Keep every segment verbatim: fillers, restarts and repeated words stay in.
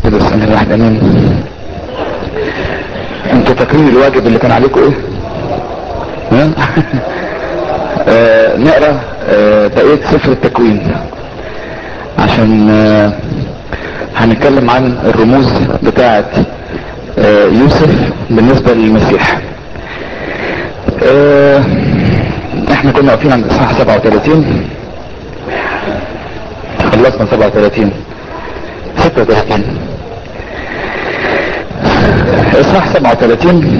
بسم الله الرحمن الرحيم. انتوا فاكرين الواجب اللي كان عليكم ايه؟ ها؟ آه نقرا آه بقية سفر التكوين عشان آه هنتكلم عن الرموز بتاعة آه يوسف بالنسبة للمسيح. آه احنا كنا واقفين عند اصحاح سبعة وثلاثين، خلصنا سبعة وثلاثين ستة وثلاثين. اصحاح سبعة وثلاثين: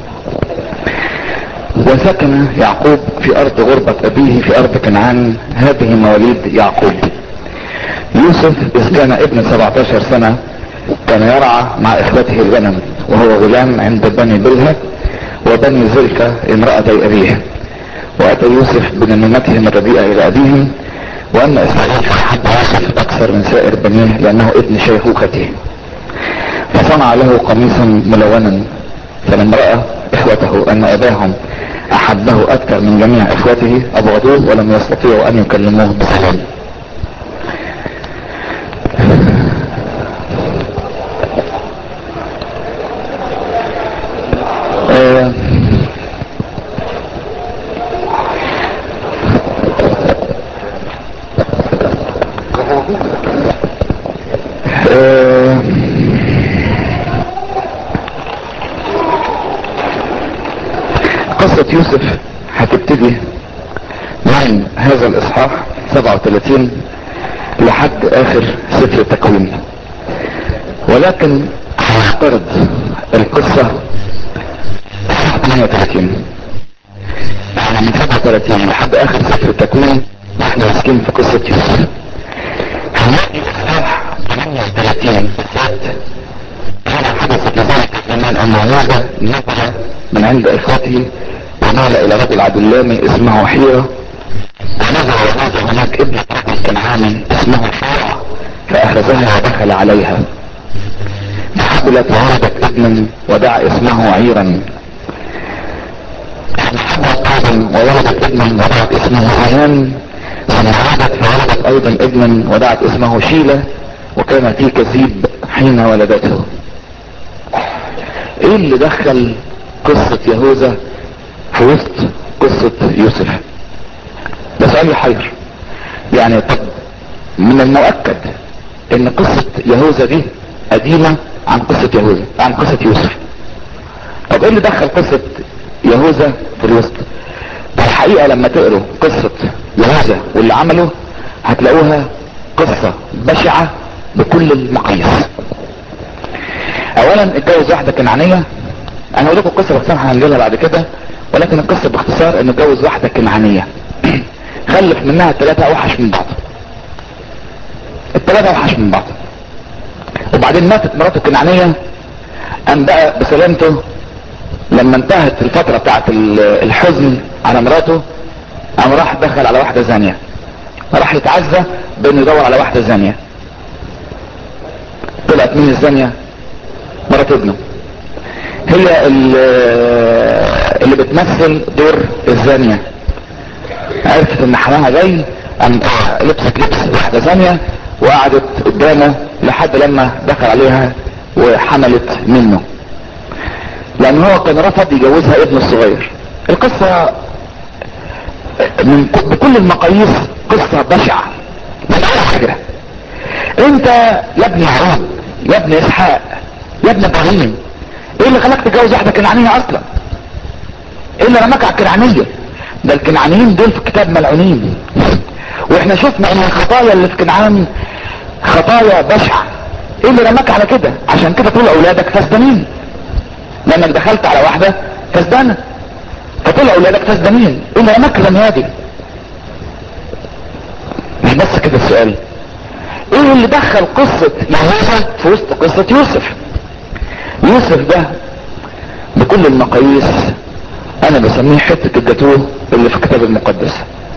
وسكن يعقوب في ارض غربة ابيه في ارض كنعان، هذه مواليد يعقوب. يوسف اذ كان ابن سبعة عشر سنة كان يرعى مع اخوته الغنم، وهو غلام عند بني بلهة وبني زلكة امرأتي ابيه. واتى يوسف بنميمتهم الرديئة الى ابيهم، وان اسرائيل احب يوسف اكثر من سائر بنيه لانه ابن شيخوخته، فصنع له قميصا ملونا. فلما رأى اخوته ان اباهم احبه اكثر من جميع اخوته ابغضوه ولم يستطيعوا ان يكلموه بسلام. آه آه قصة يوسف هتبتدي من هذا الاصحاح سبعة وثلاثين لحد اخر سفر التكوين، ولكن هنعترض القصة ثمانية وثلاثين، يعني من سبعة وثلاثين لحد اخر سفر التكوين احنا ماسكين في قصة يوسف. هنلاقي اصحاح ثمانية وثلاثين بالذات كان حدثت لذلك الزمان ان يهوذا نزل من عند اخوته ومال الى رجل عدلامي اسمه حيرة، ونزل يهوذا هناك ابن رجل كنعاني اسمه حيرة فاخذها ودخل عليها، فحملت وولدت ابنا ودعا اسمه عيرا، فحملت ايضا وولدت ابنا ودعت اسمه عيان، ثم عادت فولدت ايضا ابنا ودعت اسمه شيلة، وكان في كذيب حين ولدته. ايه اللي دخل قصة يهوذا في وسط قصة يوسف؟ ده سؤال يحير. يعني طب من المؤكد ان قصة يهوذا دي قديمة عن قصة يهوذا عن قصة يوسف. طب ايه اللي دخل قصة يهوذا في الوسط؟ الحقيقة لما تقروا قصة يهوذا واللي عمله هتلاقوها قصة بشعة بكل المقاييس. اولا اتجوز واحدة كنعانية، انا هقول لكم القصة باختصار هنجيلها بعد كده، ولكن القصة باختصار انه اتجوز واحدة كنعانية خلف منها الثلاثة اوحش من بعض، الثلاثة اوحش من بعض. وبعدين ماتت مراته الكنعانية، قام بقى بسلامته لما انتهت الفترة بتاعت الحزن على مراته، قام راح دخل على واحدة زانية، راح يتعزى بانه يدور على واحدة زانية. طلعت مين الزانية؟ مرات ابنه، هي اللي بتمثل دور الزانية. عرفت ان حماها جاي، قام لبست لبس واحدة زانية وقعدت قدامه لحد لما دخل عليها وحملت منه، لان هو كان رفض يجوزها ابنه الصغير. القصة من بكل المقاييس قصة بشعة. كده انت يا ابن يعقوب يا ابن اسحاق يا ابن ابراهيم، ايه اللي خلاك تتجوز واحدة كنعانية اصلا؟ ايه اللي رماك على الكنعانية؟ ده الكنعانيين دول في الكتاب ملعونين، واحنا شفنا ان الخطايا اللي في كنعان خطايا بشعة. ايه اللي رماك على كده؟ عشان كده طول اولادك فاسدانين، لانك دخلت على واحدة فاسدانة فطول اولادك فاسدانين. ايه اللي رماك الرمية دي؟ مش بس كده السؤال، ايه اللي دخل قصة يهوذا في وسط قصة يوسف؟ يوسف ده بكل المقاييس انا بسميه حتة الجاتوه اللي في الكتاب المقدس.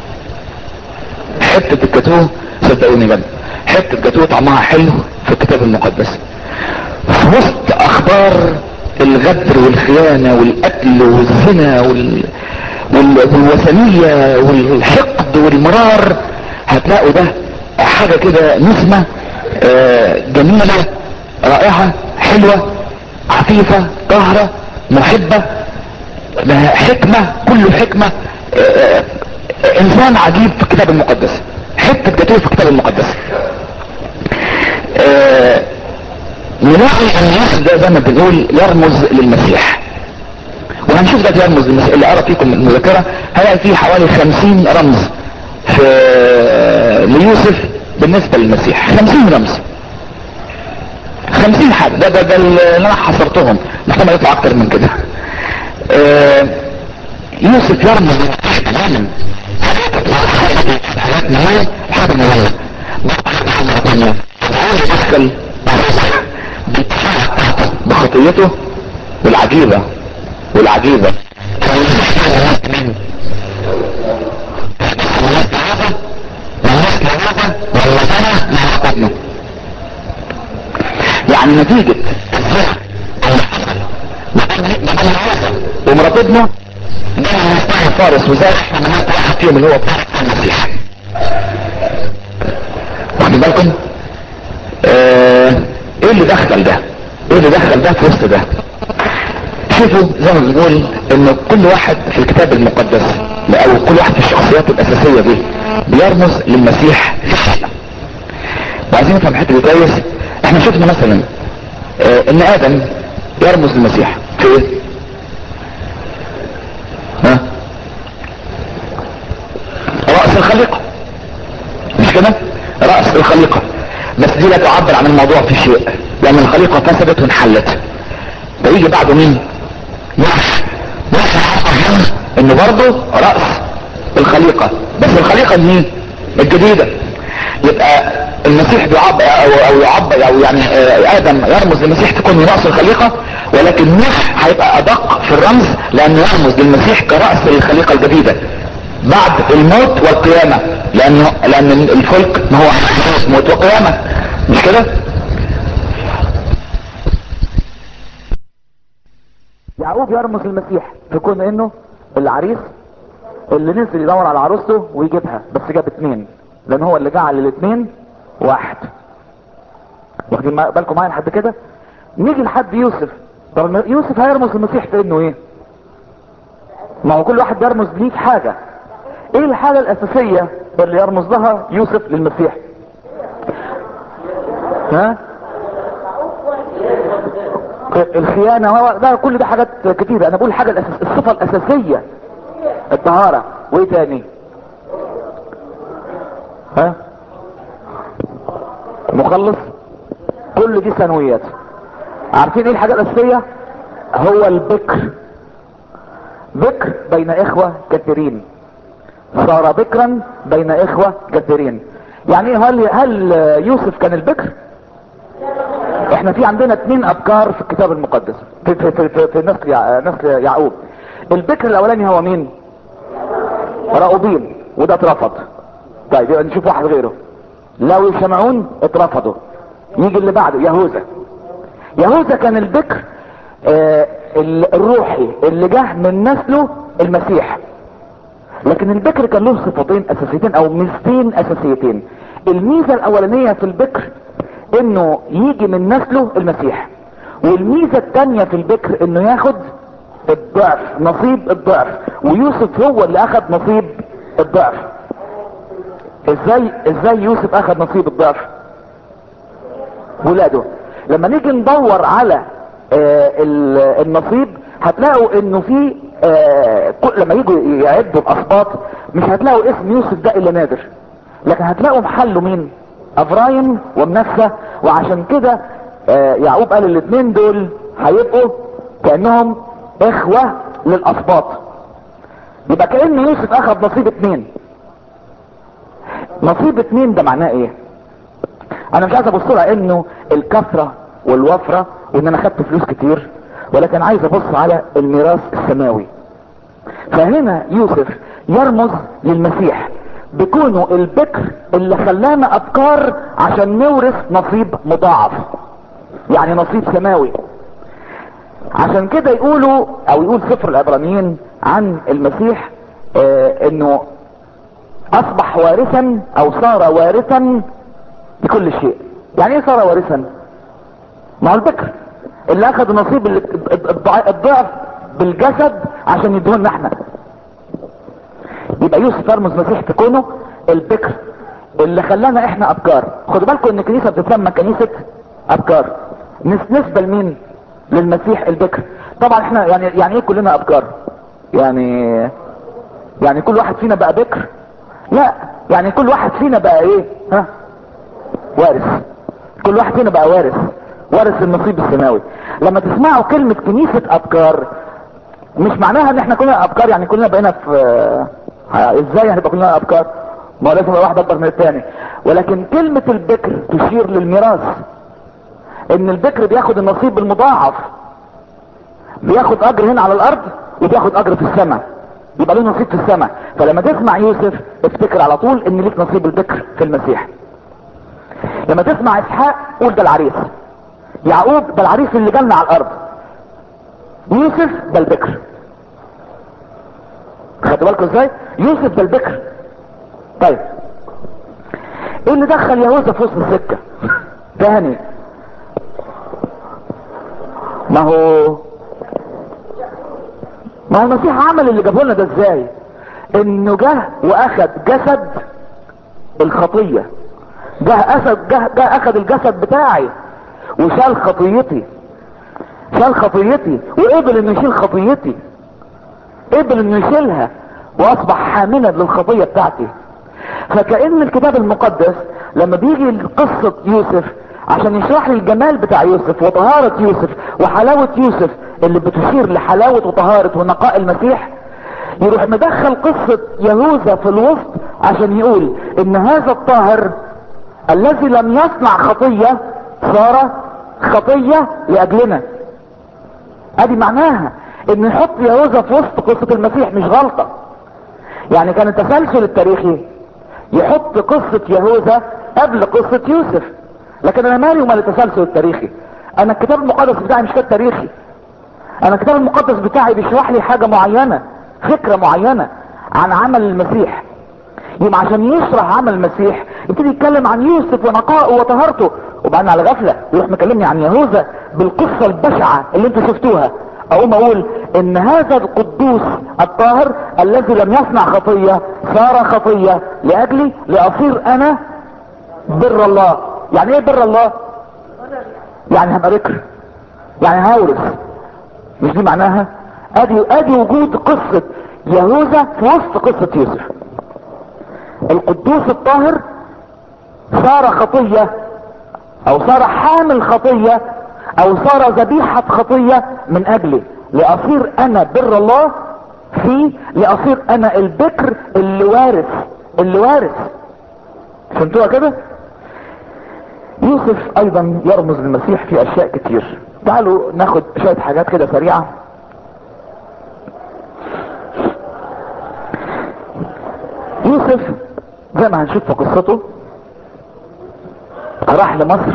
حتة الجاتوه صدقوني جد، حتة جاتوه طعمها حلو في الكتاب المقدس. في وسط اخبار الغدر والخيانة والقتل والزنا وال... وال... والوثنية والحقد والمرار، هتلاقوا ده حاجة كده نسمة آه جميلة رائعة حلوة عفيفة طاهرة محبة حكمة، كله حكمة. اه اه انسان عجيب في الكتاب المقدس، حتة جاتوه في الكتاب المقدس. اه نلاقي ان يوسف ده زي ما بنقول يرمز للمسيح، وهنشوف ده يرمز للمسيح. اللي قرأ فيكم المذكرة هيلاقي فيه حوالي خمسين رمز في ليوسف بالنسبة للمسيح، خمسين رمز، خمسين حاجة. ده ده, ده اللي انا حصرتهم، محتمل يطلع اكتر من كده. اه يوسف يرمز تماما حاجات مهمة وحاجة مهمة. عاوز يدخل بخطيته والعجيبة والعجيبة يعني نتيجة ومرات ابنه ده فارس وزاد فيهم اللي هو المسيح. واخدين بالكم؟ اه ايه اللي دخل ده؟ ايه اللي دخل ده في وسط ده؟ شوفوا زي ما بنقول ان كل واحد في الكتاب المقدس او كل واحد في الشخصيات الاساسية دي بيرمز للمسيح. وعايزين نفهم الحته دي كويس. احنا شفنا مثلا اه ان ادم يرمز للمسيح في ايه؟ ها؟ رأس الخليقة، مش كده؟ رأس الخليقة. بس دي لا تعبر عن الموضوع في شيء، لان الخليقة فسدت وانحلت. فيجي بعده مين؟ نوح. نوح عبر انه برضه رأس الخليقة، بس الخليقة مين؟ الجديدة. يبقى المسيح بيعبر او او يعبر او يعني ادم يرمز للمسيح تكون رأس الخليقة، ولكن نوح هيبقى ادق في الرمز لانه يرمز للمسيح كرأس الخليقة الجديدة بعد الموت والقيامة، لانه لان الفلك ما هو موت وقيامة، مش كده؟ يعقوب يرمز المسيح في كون انه العريس اللي نزل يدور على عروسته ويجيبها، بس جاب اتنين لان هو اللي جعل الاتنين واحد. واخدين بالكم معايا لحد كده؟ نيجي لحد يوسف. طب يوسف هيرمز المسيح في انه ايه؟ ما هو كل واحد بيرمز ليه في حاجة. ايه الحاجة الاساسية اللي يرمز لها يوسف للمسيح؟ ها؟ الخيانة، ده كل ده حاجات كتيرة. انا بقول الحاجة الأساس... الصفة الاساسية الطهارة. وايه تاني؟ ها؟ مخلص. كل دي ثانويات. عارفين ايه الحاجة الاساسية؟ هو البكر. بكر بين اخوة كثيرين، صار بكرا بين اخوة كثيرين. يعني هل هل يوسف كان البكر؟ احنا في عندنا اتنين ابكار في الكتاب المقدس في في في, في, في نسل يع... نسل يعقوب. البكر الاولاني هو مين؟ راؤوبين، وده اترفض. طيب يبقى نشوف واحد غيره. لاوي وشمعون اترفضوا. يجي اللي بعده يهوذا. يهوذا كان البكر آه الروحي اللي جه من نسله المسيح. لكن البكر كان له صفتين اساسيتين او ميزتين اساسيتين. الميزة الاولانية في البكر انه يجي من نسله المسيح، والميزة التانية في البكر انه ياخد الضعف، نصيب الضعف. ويوسف هو اللي اخد نصيب الضعف. ازاي ازاي يوسف اخد نصيب الضعف؟ ولاده. لما نيجي ندور على آه النصيب هتلاقوا انه في آه لما يجوا يعدوا الاسباط مش هتلاقوا اسم يوسف ده الا نادر، لكن هتلاقوا محله مين؟ افرايم ومنسى. وعشان كده آه يعقوب قال الاثنين دول هيبقوا كأنهم اخوة للاسباط. يبقى كأن يوسف اخذ نصيب اتنين. نصيب اتنين ده معناه ايه؟ انا مش عايز ابص لها انه الكثرة والوفرة وان انا خدت فلوس كتير، ولكن عايز ابص على الميراث السماوي. فهنا يوسف يرمز للمسيح بكونه البكر اللي خلانا ابكار عشان نورث نصيب مضاعف، يعني نصيب سماوي. عشان كده يقولوا او يقول سفر العبرانيين عن المسيح آه انه اصبح وارثا او صار وارثا بكل شيء. يعني ايه صار وارثا؟ ما هو البكر اللي اخذ نصيب الضعف بالجسد عشان يدهن احنا. يبقى يوسف يرمز مسيح في كونه البكر اللي خلانا احنا ابكار. خدوا بالكم ان الكنيسة بتسمى كنيسة ابكار، نسبة لمين؟ للمسيح البكر. طبعا احنا يعني يعني ايه كلنا ابكار؟ يعني يعني كل واحد فينا بقى بكر؟ لا، يعني كل واحد فينا بقى ايه؟ ها؟ وارث. كل واحد فينا بقى وارث، وارث النصيب السماوي. لما تسمعوا كلمة كنيسة ابكار مش معناها ان احنا كلنا ابكار، يعني كلنا بقينا في ازاي هنبقى كلنا ابكار؟ ما هو لازم يبقى واحد اكبر من الثاني. ولكن كلمة البكر تشير للميراث، ان البكر بياخد النصيب المضاعف، بياخد اجر هنا على الارض وبياخد اجر في السماء، يبقى له نصيب في السماء. فلما تسمع يوسف افتكر على طول ان ليك نصيب البكر في المسيح. لما تسمع اسحاق قول ده العريس، يعقوب ده العريس اللي جالنا على الارض، يوسف ده البكر. خدوا بالكم ازاي؟ يوسف ده البكر. طيب ايه اللي دخل يهوذا في وسط السكه تاني؟ ما هو ما هو المسيح عمل اللي جابه لنا ده ازاي؟ انه جه واخد جسد الخطيه، جه اسد جه, جه اخد الجسد بتاعي وشال خطيتي، شال خطيتي وقبل انه يشيل خطيتي، قبل انه يشيلها واصبح حاملا للخطيه بتاعتي. فكأن الكتاب المقدس لما بيجي قصة يوسف عشان يشرح لي الجمال بتاع يوسف وطهارة يوسف وحلاوة يوسف اللي بتشير لحلاوة وطهارة ونقاء المسيح، يروح مدخل قصة يهوذا في الوسط عشان يقول ان هذا الطاهر الذي لم يصنع خطية صار خطية لأجلنا. ادي معناها ان يحط يهوذا في وسط قصة المسيح مش غلطة. يعني كان التسلسل التاريخي يحط قصة يهوذا قبل قصة يوسف، لكن انا مالي ومال التسلسل التاريخي. انا الكتاب المقدس بتاعي مش كتاب تاريخي، انا الكتاب المقدس بتاعي بيشرح لي حاجة معينة، فكرة معينة عن عمل المسيح. يبقى عشان يشرح عمل المسيح يبتدي يتكلم عن يوسف ونقائه وطهارته، وبعدين على غفلة يروح مكلمني عن يهوذا بالقصة البشعة اللي انتوا شفتوها. اقوم اقول ان هذا القدوس الطاهر الذي لم يصنع خطية صار خطية لاجلي لاصير انا بر الله. يعني ايه بر الله؟ يعني هبقى بكر، يعني هورث. مش دي معناها؟ ادي ادي وجود قصة يهوذا في وسط قصة يوسف. القدوس الطاهر صار خطية او صار حامل خطية او صار ذبيحة خطية من اجلي لاصير انا بر الله فيه، لاصير انا البكر اللي وارث، اللي وارث. فهمتوها كده؟ يوسف ايضا يرمز للمسيح في اشياء كتير. تعالوا ناخد شوية حاجات كده سريعة. يوسف زي ما هنشوف في قصته راح لمصر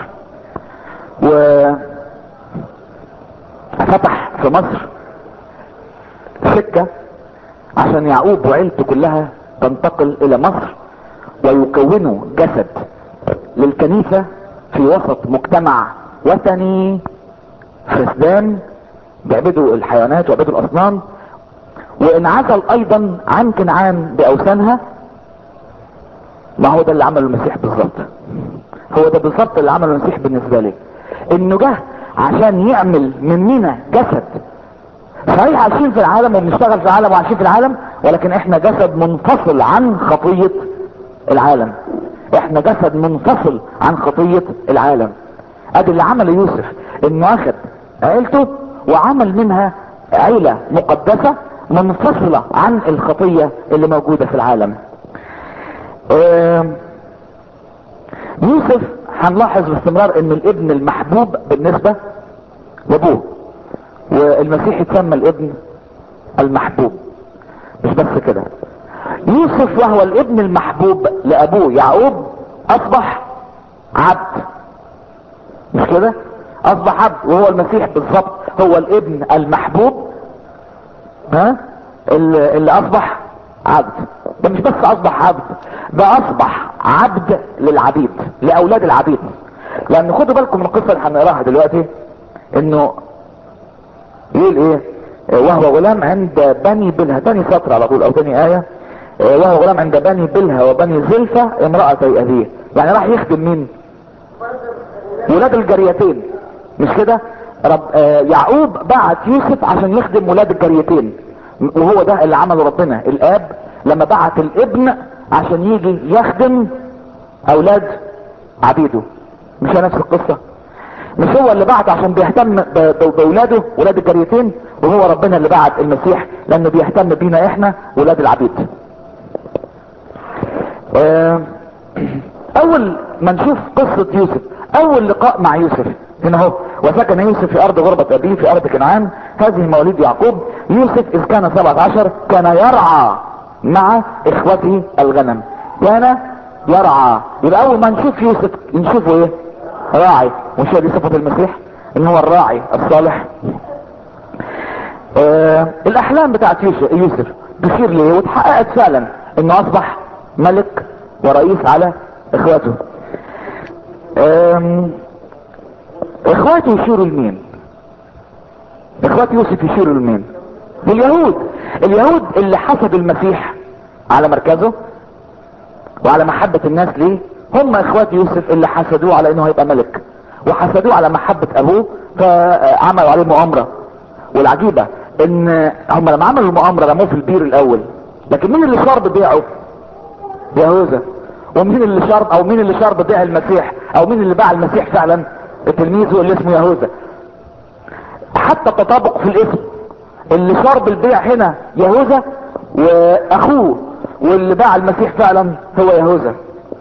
وفتح في مصر سكة عشان يعقوب وعيلته كلها تنتقل الى مصر ويكونوا جسد للكنيسة في وسط مجتمع وثني فسدان بيعبدوا الحيوانات ويعبدوا الاصنام، وانعزل ايضا عن كنعان باوثانها. ما هو ده اللي عمله المسيح بالظبط، هو ده بالظبط اللي عمله المسيح بالنسبة لي، انه جه عشان يعمل مننا جسد. صحيح عايشين في العالم وبنشتغل في العالم وعايشين في العالم، ولكن احنا جسد منفصل عن خطية العالم، احنا جسد منفصل عن خطية العالم. ادي اللي عمله يوسف، انه اخذ عيلته وعمل منها عيلة مقدسة منفصلة عن الخطية اللي موجودة في العالم. يوسف هنلاحظ باستمرار ان الابن المحبوب بالنسبة لابوه، والمسيح يتسمى الابن المحبوب. مش بس كده، يوسف وهو الابن المحبوب لابوه يعقوب اصبح عبد، مش كده؟ اصبح عبد، وهو المسيح بالظبط هو الابن المحبوب ها اللي, اللي اصبح عبد. ده مش بس اصبح عبد، ده اصبح عبد للعبيد، لاولاد العبيد. لان خدوا بالكم من القصة اللي هنقراها دلوقتي، انه يقول ايه؟ وهو غلام عند بني بلها، تاني سطر على طول او تاني آية، وهو غلام عند بني بلها وبني زلفة امرأتي ابيه. يعني راح يخدم مين؟ ولاد الجريتين، مش كده؟ رب آه يعقوب بعت يوسف عشان يخدم ولاد الجريتين، وهو ده اللي عمله ربنا الاب لما بعت الابن عشان يجي يخدم اولاد عبيده. مش هي نفس القصة؟ مش هو اللي بعت عشان بيهتم باولاده ولاد الجريتين، وهو ربنا اللي بعت المسيح لانه بيهتم بينا احنا ولاد العبيد. آه اول ما نشوف قصة يوسف، اول لقاء مع يوسف هنا اهو، وسكن يوسف في ارض غربة ابيه في ارض كنعان، هذه مواليد يعقوب. يوسف اذ كان سبعة عشر كان يرعى مع اخوته الغنم. كان يرعى، يبقى اول ما نشوف يوسف نشوفه ايه؟ راعي. مش هي دي صفة المسيح ان هو الراعي الصالح؟ آه الاحلام بتاعت يوسف, يوسف تشير ليه وتحققت فعلا، انه اصبح ملك ورئيس على اخواته. اخواته يشيروا لمين؟ اخوات يوسف يشيروا لمين؟ لليهود. اليهود اللي حسد المسيح على مركزه وعلى محبة الناس ليه، هم اخوات يوسف اللي حسدوه على انه هيبقى ملك، وحسدوه على محبة ابوه فعملوا عليه مؤامرة. والعجيبة ان هم لما عملوا المؤامرة رموه في البير الاول، لكن مين اللي شرب بيعه؟ يهوذا. ومين اللي شرب او مين اللي شرب بيع المسيح او مين اللي باع المسيح فعلا؟ تلميذه اللي اسمه يهوذا. حتى التطابق في الاسم، اللي شرب البيع هنا يهوذا واخوه، واللي باع المسيح فعلا هو يهوذا.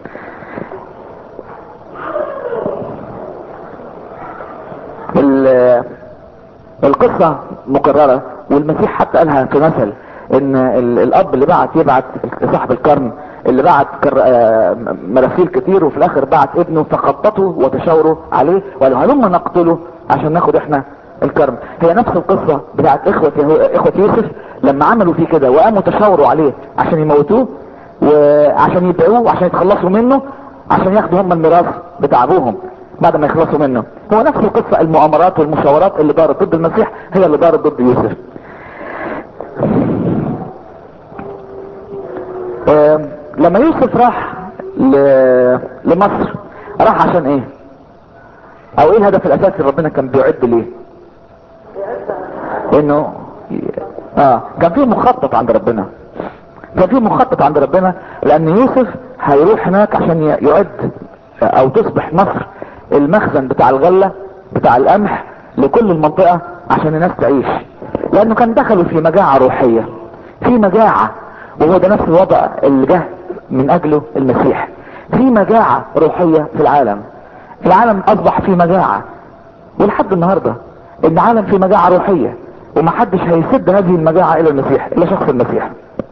القصة مكررة، والمسيح حتى قالها في مثل ان الاب اللي بعت يبعت صاحب الكرم اللي بعت مراسيل كتير، وفي الاخر بعت ابنه فخططوا وتشاوروا عليه وقالوا هلما نقتله عشان ناخد احنا الكرم. هي نفس القصة بتاعت اخوة, اخوة يوسف لما عملوا فيه كده وقاموا تشاوروا عليه عشان يموتوه وعشان يبيعوه وعشان يتخلصوا منه عشان ياخدوا هم الميراث بتاع ابوهم بعد ما يخلصوا منه. هو نفس القصة، المؤامرات والمشاورات اللي دارت ضد المسيح هي اللي دارت ضد يوسف. آه لما يوسف راح لمصر راح عشان ايه؟ او ايه الهدف الاساسي اللي ربنا كان بيعد ليه؟ انه اه كان في مخطط عند ربنا، كان في مخطط عند ربنا لان يوسف هيروح هناك عشان يعد او تصبح مصر المخزن بتاع الغلة بتاع القمح لكل المنطقة عشان الناس تعيش، لانه كان دخلوا في مجاعة روحية، في مجاعة، وهو ده نفس الوضع اللي جه من اجله المسيح. في مجاعة روحية في العالم، العالم اصبح في مجاعة، ولحد النهاردة العالم في مجاعة روحية، ومحدش هيسد هذه المجاعة الى المسيح الا شخص المسيح.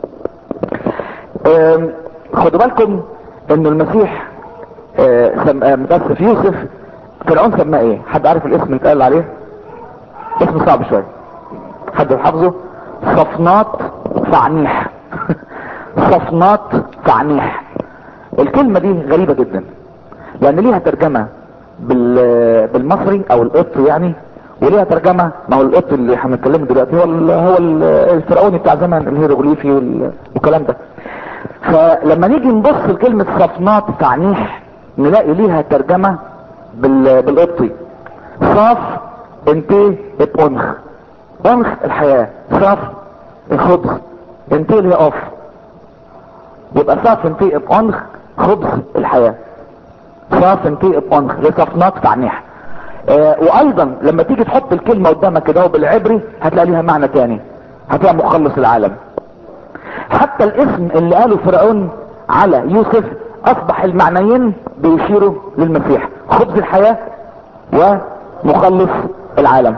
خدوا بالكم ان المسيح متأسف يوسف فرعون سماه ايه؟ حد عارف الاسم اللي اتقال عليه؟ اسم صعب شوية، حد حافظه؟ صفنات فعنيح. صفنات فعنيح. الكلمة دي غريبة جدا لان ليها ترجمة بالمصري او القط يعني، وليها ترجمة، ما هو القط اللي هنتكلمه دلوقتي هو ال هو ال الفرعوني بتاع زمان الهيروغليفي والكلام ده. فلما نيجي نبص لكلمة صفنات فعنيح نلاقي ليها ترجمة بالقطي. صاف انتي ابونخ، انخ الحياة، صاف الخبز، انتي اللي اوف، يبقى صاف انتي ابونخ خبز الحياة، صاف انتي ابونخ لصفنات فعنيح. آه وايضا لما تيجي تحط الكلمة قدامك كده بالعبري هتلاقي ليها معنى تاني، هتلاقي مخلص العالم. حتى الاسم اللي قاله فرعون على يوسف اصبح المعنيين بيشيروا للمسيح، خبز الحياة ومخلص العالم.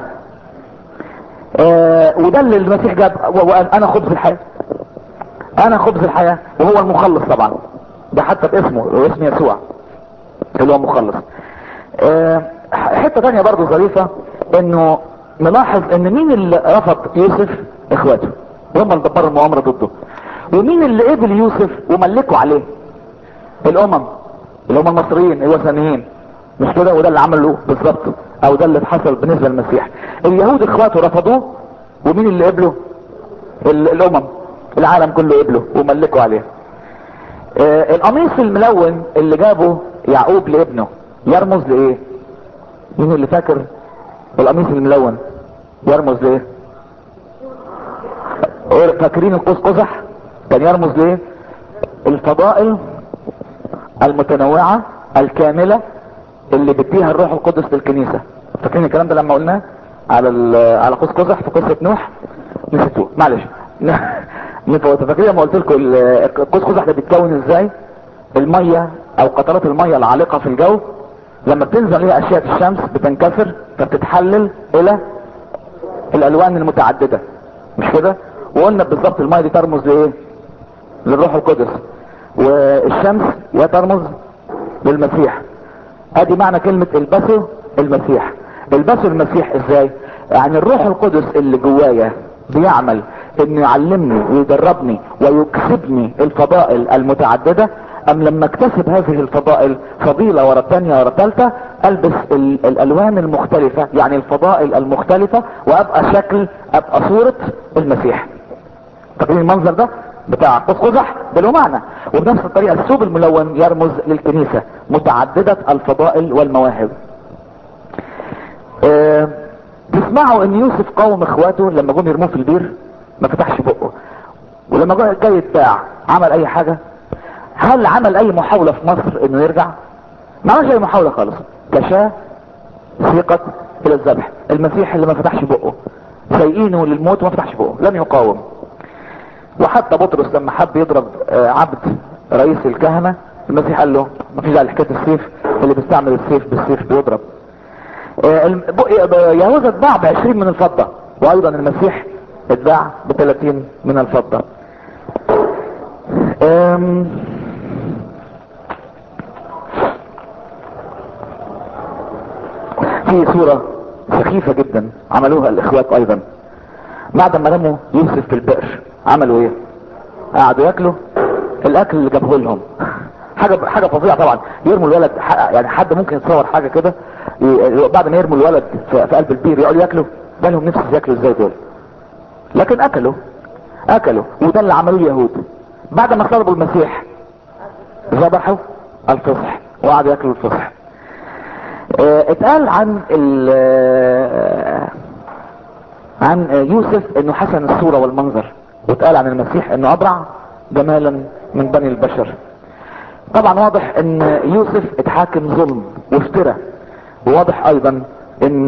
آه وده اللي المسيح جاب وقال انا خبز الحياة، انا خبز الحياة، وهو المخلص طبعا، ده حتى باسمه واسم يسوع اللي هو مخلص. آه حتة تانية برضو ظريفة انه نلاحظ ان مين اللي رفض يوسف؟ اخواته، وهم اللي دبروا المؤامرة ضده. ومين اللي قبل يوسف وملكوا عليه؟ الامم اللي هم المصريين الوثنيين. مش كده؟ وده اللي عمله بالظبط، او ده اللي حصل بالنسبه للمسيح. اليهود اخواته رفضوه، ومين اللي قبله؟ ال- الامم، العالم كله قبله وملكوا عليه. آه القميص الملون اللي جابه يعقوب لابنه يرمز لايه؟ مين اللي فاكر القميص الملون يرمز لايه؟ فاكرين القوس قزح كان يرمز لايه؟ الفضائل المتنوعة الكاملة اللي بيديها الروح القدس للكنيسة. فاكرين الكلام ده لما قلناه على على قوس قزح في قصة نوح؟ نسيتوه معلش. نفوت. فاكرين لما قلت لكم القوس قزح ده بيتكون ازاي؟ المية او قطرات المية العالقة في الجو لما بتنزل عليها اشياء في الشمس بتنكسر فبتتحلل الى الالوان المتعددة، مش كده؟ وقلنا بالظبط المية دي ترمز لايه؟ للروح القدس، والشمس هي ترمز للمسيح. ادي معنى كلمة البسوا المسيح. البسوا المسيح ازاي؟ يعني الروح القدس اللي جوايا بيعمل انه يعلمني ويدربني ويكسبني الفضائل المتعددة، ام لما اكتسب هذه الفضائل فضيلة ورا الثانية ورا الثالثة البس ال- الالوان المختلفة، يعني الفضائل المختلفة، وابقى شكل ابقى صورة المسيح. فاكرين المنظر ده بتاع قوس قزح؟ ده له معنى. وبنفس الطريقة الثوب الملون يرمز للكنيسة متعددة الفضائل والمواهب. أه تسمعوا ان يوسف قوم اخواته لما جم يرموه في البير ما فتحش بقه، ولما جاي جاي يتباع عمل اي حاجة؟ هل عمل اي محاولة في مصر انه يرجع؟ ما عملش اي محاولة خالص، كشاة سيقت الى الذبح. المسيح اللي ما فتحش بقه سيئينه للموت وما فتحش بقه، لم يقاوم. وحتى بطرس لما حب يضرب عبد رئيس الكهنة المسيح قال له ما فيش داعي لحكايه السيف، اللي بيستعمل السيف بالسيف بيضرب. يهوذا اتباع ب عشرين من الفضة، وايضا المسيح اتباع ب ثلاثين من الفضة. في صورة سخيفة جدا عملوها الاخوات ايضا بعد ما رموا يوسف في البئر. عملوا ايه؟ قعدوا ياكلوا الاكل اللي جابه لهم. حاجه حاجه فظيعه طبعا. يرموا الولد، يعني حد ممكن يتصور حاجه كده؟ بعد ما يرموا الولد في قلب البير يقعدوا ياكلوا؟ بالهم نفسي ياكلوا ازاي دول؟ لكن اكلوا اكلوا وده اللي عملوه اليهود بعد ما صلبوا المسيح. ذبحوا الفصح وقعدوا ياكلوا الفصح. اه اتقال عن عن يوسف انه حسن الصورة والمنظر، واتقال عن المسيح انه ابرع جمالا من بني البشر. طبعا واضح ان يوسف اتحاكم ظلم وافترى، وواضح ايضا ان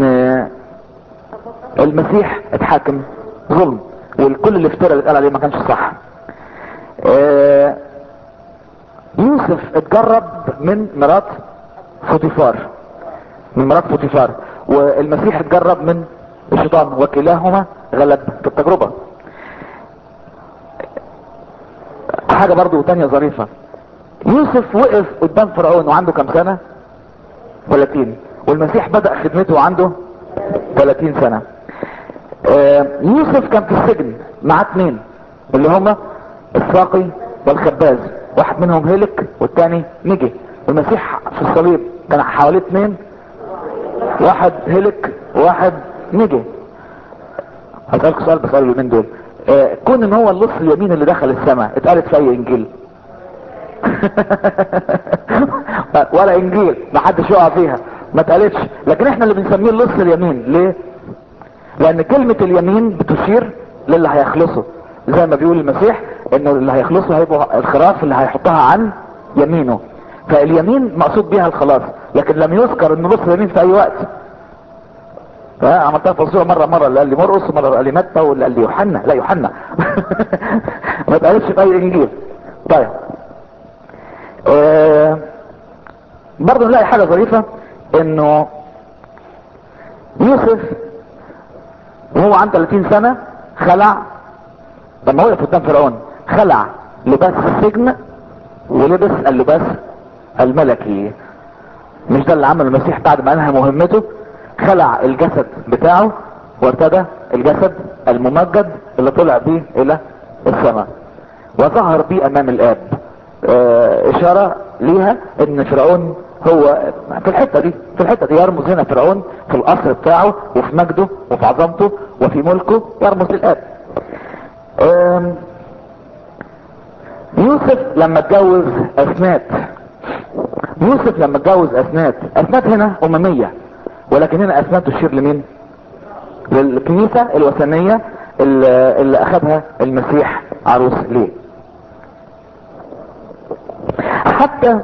المسيح اتحاكم ظلم، والكل اللي افترى اللي اتقال عليه ما كانش صح. اه يوسف اتجرب من مرات فوتيفار من مرات فوتيفار والمسيح اتجرب من الشيطان، وكلاهما غلب في التجربة. حاجة برضو تانية ظريفة، يوسف وقف قدام فرعون وعنده كم سنة؟ ثلاثين، والمسيح بدأ خدمته وعنده ثلاثين سنة. آه يوسف كان في السجن مع اتنين اللي هما الساقي والخباز، واحد منهم هلك والتاني نجي. المسيح في الصليب كان حواليه اتنين، واحد هلك وواحد نجي. هسألك سؤال بسأله اليومين دول، آه كون ان هو اللص اليمين اللي دخل السماء اتقالت في اي انجيل؟ ولا انجيل ما حدش يقع فيها، ما اتقالتش. لكن احنا اللي بنسميه اللص اليمين. ليه؟ لان كلمة اليمين بتشير للي هيخلصه، زي ما بيقول المسيح انه اللي هيخلصه هيبقى الخراف اللي هيحطها عن يمينه. فاليمين مقصود بيها الخلاص، لكن لم يذكر انه لص اليمين في اي وقت. عملتها فصورة مرة مرة اللي قال لي مرقس، مرة قال لي متى، واللي قال لي يوحنا. لا يوحنا ما اتقالتش في اي انجيل. طيب آه برضه نلاقي حاجة ظريفة، انه يوسف وهو عنده ثلاثين سنة خلع، لما وقف قدام فرعون خلع لباس السجن ولبس اللباس الملكي. مش ده اللي عمل المسيح بعد ما انهى مهمته؟ خلع الجسد بتاعه وارتدى الجسد الممجد اللي طلع بيه الى السماء وظهر بيه امام الاب. اه اشارة ليها ان فرعون هو في الحتة دي في الحتة دي يرمز هنا فرعون في القصر بتاعه وفي مجده وفي عظمته وفي ملكه، يرمز للآب. أم، يوسف لما اتجوز اسنات يوسف لما اتجوز اسنات اسنات هنا اممية، ولكن هنا اسنات تشير لمين؟ للكنيسة الوثنية اللي, اللي اخذها المسيح عروس ليه. حتى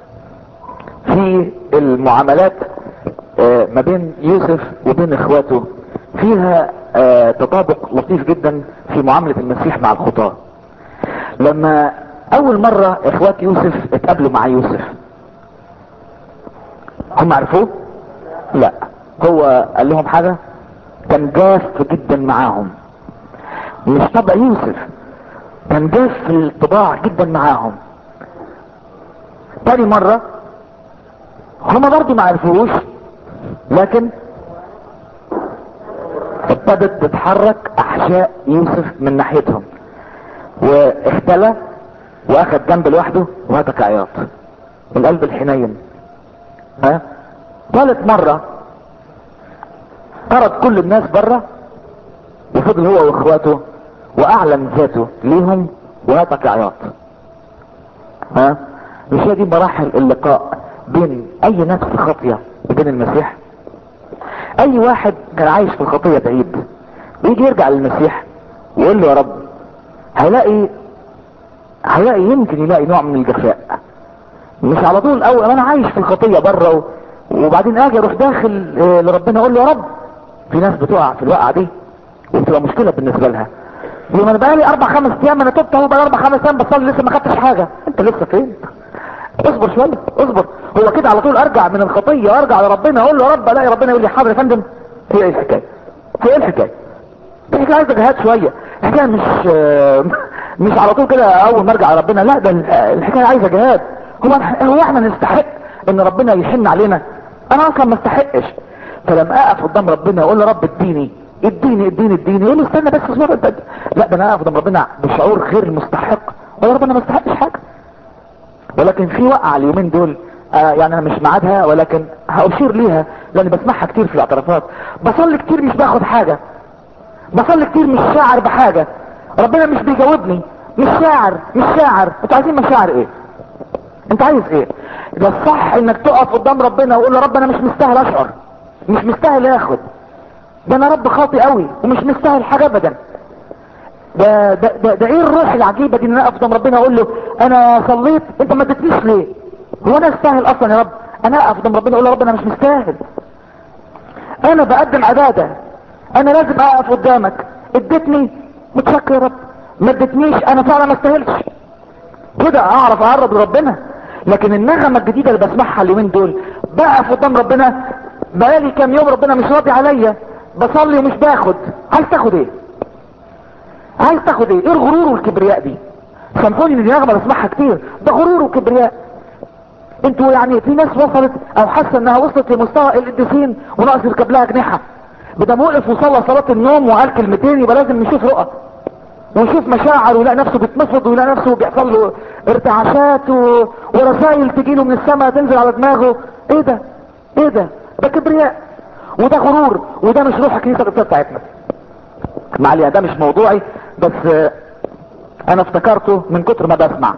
في المعاملات آه، ما بين يوسف وبين اخواته فيها آه، تطابق لطيف جدا في معاملة المسيح مع الخطاة. لما اول مرة اخوات يوسف اتقابلوا مع يوسف، هم عرفوه؟ لا، هو قال لهم حاجة، كان جاف جدا معاهم، مش طبع يوسف، كان جاف في الطباع جدا معاهم. تاني مرة هما برضو ما عرفوش، لكن ابتدت تتحرك احشاء يوسف من ناحيتهم، واختلى واخد جنب لوحده وهتك عياط، القلب الحنين. ها ثالث مرة طرد كل الناس بره وفضل هو واخواته واعلن ذاته ليهم وهتك عياط. ها مش هي دي مراحل اللقاء بين اي نفس خاطية وبين المسيح؟ اي واحد كان عايش في الخطية بعيد بيجي يرجع للمسيح ويقول له يا رب، هيلاقي هيلاقي يمكن يلاقي نوع من الجفاء. مش على طول اول انا عايش في الخطية بره و... وبعدين اجي اروح داخل اه لربنا اقول له يا رب. في ناس بتقع في الوقعة دي وبتبقى مشكلة بالنسبة لها. لما انا بقالي اربع خمس ايام انا تبت اهو، بقالي اربع خمس ايام بصلي لسه ما خدتش حاجة. انت لسه فين؟ اصبر شوية اصبر. هو كده على طول ارجع من الخطية وارجع لربنا اقول له يا رب، الاقي ربنا يقول لي حاضر يا فندم؟ هي ايه الحكاية؟ هي ايه الحكاية؟ الحكاية عايزة جهاد شوية. الحكاية مش مش على طول كده اول ما ارجع لربنا، لا ده الحكاية عايزة جهاد. هو هو احنا نستحق ان ربنا يحن علينا؟ انا اصلا ما استحقش. فلما اقف قدام ربنا اقول له رب اديني اديني اديني اديني، يقول لي استنى بس اصبر انت. لا ده انا اقف قدام ربنا بشعور غير مستحق، ولا ربنا ما استحقش حاجة. ولكن في وقعة اليومين دول آه يعني انا مش معادها، ولكن هاشير ليها لاني بسمعها كتير في الاعترافات. بصلي كتير مش باخد حاجة، بصلي كتير مش شاعر بحاجة، ربنا مش بيجاوبني، مش شاعر مش شاعر. انتوا عايزين مشاعر ايه؟ انت عايز ايه؟ ده الصح انك تقف قدام ربنا وقول له رب انا مش مستاهل اشعر، مش مستاهل اخد، ده انا رب خاطئ قوي ومش مستاهل حاجة ابدا. ده ده ده, ده ايه الروح العجيبة دي ان انا اقف قدام ربنا اقول له انا صليت انت ما اديتنيش ليه؟ هو انا استاهل اصلا يا رب؟ انا اقف قدام ربنا اقول له رب انا مش مستاهل، انا بقدم عبادة، انا لازم اقف قدامك، اديتني متشكر يا رب، ما اديتنيش انا فعلا ما استاهلش. كده اعرف اقرب لربنا. لكن النغمة الجديدة اللي بسمعها اليومين دول بقف قدام ربنا بقالي كام يوم ربنا مش راضي عليا، بصلي ومش باخد. عايز تاخد ايه؟ عايز تاخد ايه؟ ايه الغرور والكبرياء دي؟ سامحوني ان دي نغمة بسمعها كتير، ده غرور وكبرياء. انتوا يعني في ناس وصلت او حاسه انها وصلت لمستوى القديسين وناقص يركب لها اجنحه. بدل وقف وصلى صلاه النوم وقال كلمتين يبقى لازم نشوف رؤى ونشوف مشاعر ويلاقي نفسه بيتنفض ويلاقي نفسه بيحصل له ارتعاشات و... ورسائل تجيله من السماء تنزل على دماغه. ايه ده؟ ايه ده؟ ده كبرياء وده غرور وده مش روح الكنيسه القدسيه بتاعتنا. معليا ده مش موضوعي، بس انا افتكرته من كتر ما بسمع.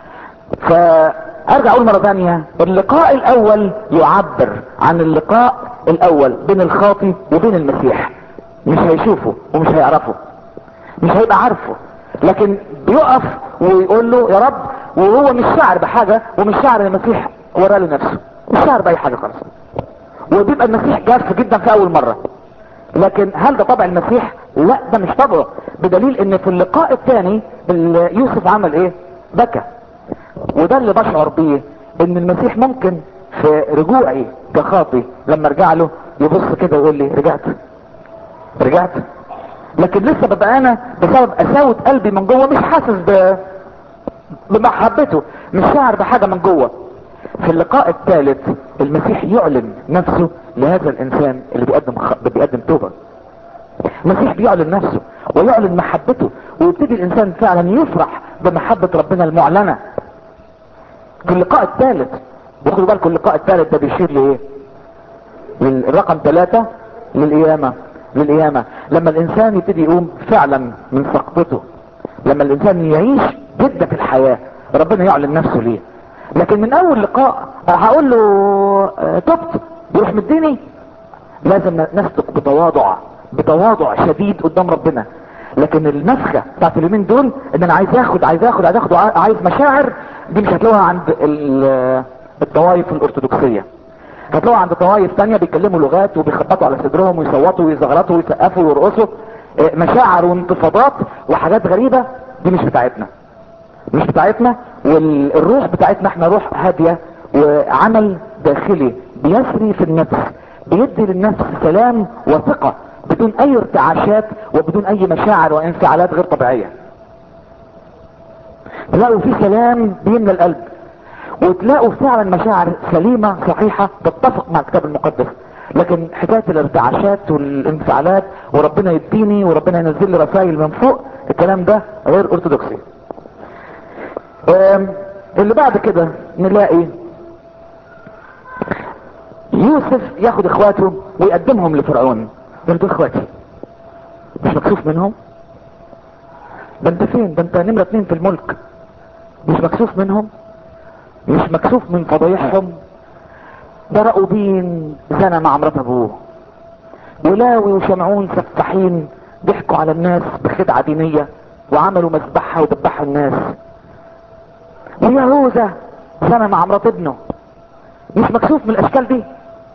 فارجع اقول مرة ثانية اللقاء الاول يعبر عن اللقاء الاول بين الخاطي وبين المسيح. مش هيشوفه ومش هيعرفه، مش هيبقى عارفه، لكن بيقف ويقول له يا رب وهو مش شاعر بحاجة ومش شاعر المسيح وراه لنفسه، مش شاعر باي حاجة خالص. وبيبقى المسيح جاف جدا في اول مرة. لكن هل ده طبع المسيح؟ لا ده مش طبعه، بدليل ان في اللقاء الثاني يوسف عمل ايه؟ بكى. وده اللي بشعر بيه ان المسيح ممكن في رجوعي كخاطي لما ارجع له يبص كده ويقول لي رجعت رجعت لكن لسه ببقى انا بسبب قساوة قلبي من جوه مش حاسس ب... بمحبته، مش شاعر بحاجة من جوه. في اللقاء الثالث المسيح يعلن نفسه لهذا الانسان اللي بيقدم خ... بيقدم توبة. المسيح بيعلن نفسه ويعلن محبته، ويبتدي الانسان فعلا يفرح بمحبة ربنا المعلنة في اللقاء الثالث. وخدوا بالكم اللقاء الثالث ده بيشير لايه؟ للرقم ثلاثة، للقيامة. للقيامة لما الانسان يبتدي يقوم فعلا من سقطته، لما الانسان يعيش جدة الحياة، ربنا يعلن نفسه ليه. لكن من اول لقاء هقول له آه، تبت، يروح مديني. لازم نسلك بتواضع، بتواضع شديد قدام ربنا. لكن النفخة بتاعت اليومين دول ان انا عايز اخد عايز اخد عايز اخد وعايز مشاعر، دي مش هتلاقوها عند ال- الطوائف الارثوذكسية. هتلاقوا عند طوائف تانية بيتكلموا لغات وبيخبطوا على صدرهم ويصوتوا ويزغرطوا ويسقفوا ويرقصوا، آه، مشاعر وانتفاضات وحاجات غريبة. دي مش بتاعتنا، مش بتاعتنا. والروح بتاعتنا احنا روح هادية وعمل داخلي بيسري في النفس، بيدي للنفس سلام وثقة بدون اي ارتعاشات وبدون اي مشاعر وانفعالات غير طبيعية. تلاقوا في سلام بيملى القلب، وتلاقوا فعلا مشاعر سليمة صحيحة تتفق مع الكتاب المقدس. لكن حكاية الارتعاشات والانفعالات وربنا يديني وربنا ينزل لي رسائل من فوق، الكلام ده غير ارثوذكسي. آم، اللي بعد كده نلاقي يوسف ياخد اخواته ويقدمهم لفرعون. انتوا اخواتي، مش مكسوف منهم؟ ده انت فين؟ ده انت نمرة اتنين في الملك. مش مكسوف منهم؟ مش مكسوف من فضايحهم؟ ده راؤوبين زنى مع مرات ابوه، ولاوي وشمعون سفاحين ضحكوا على الناس بخدعة دينية وعملوا مذبحة وذبحوا الناس، ويهوذا زنى مع مرات ابنه. مش مكسوف من الاشكال دي؟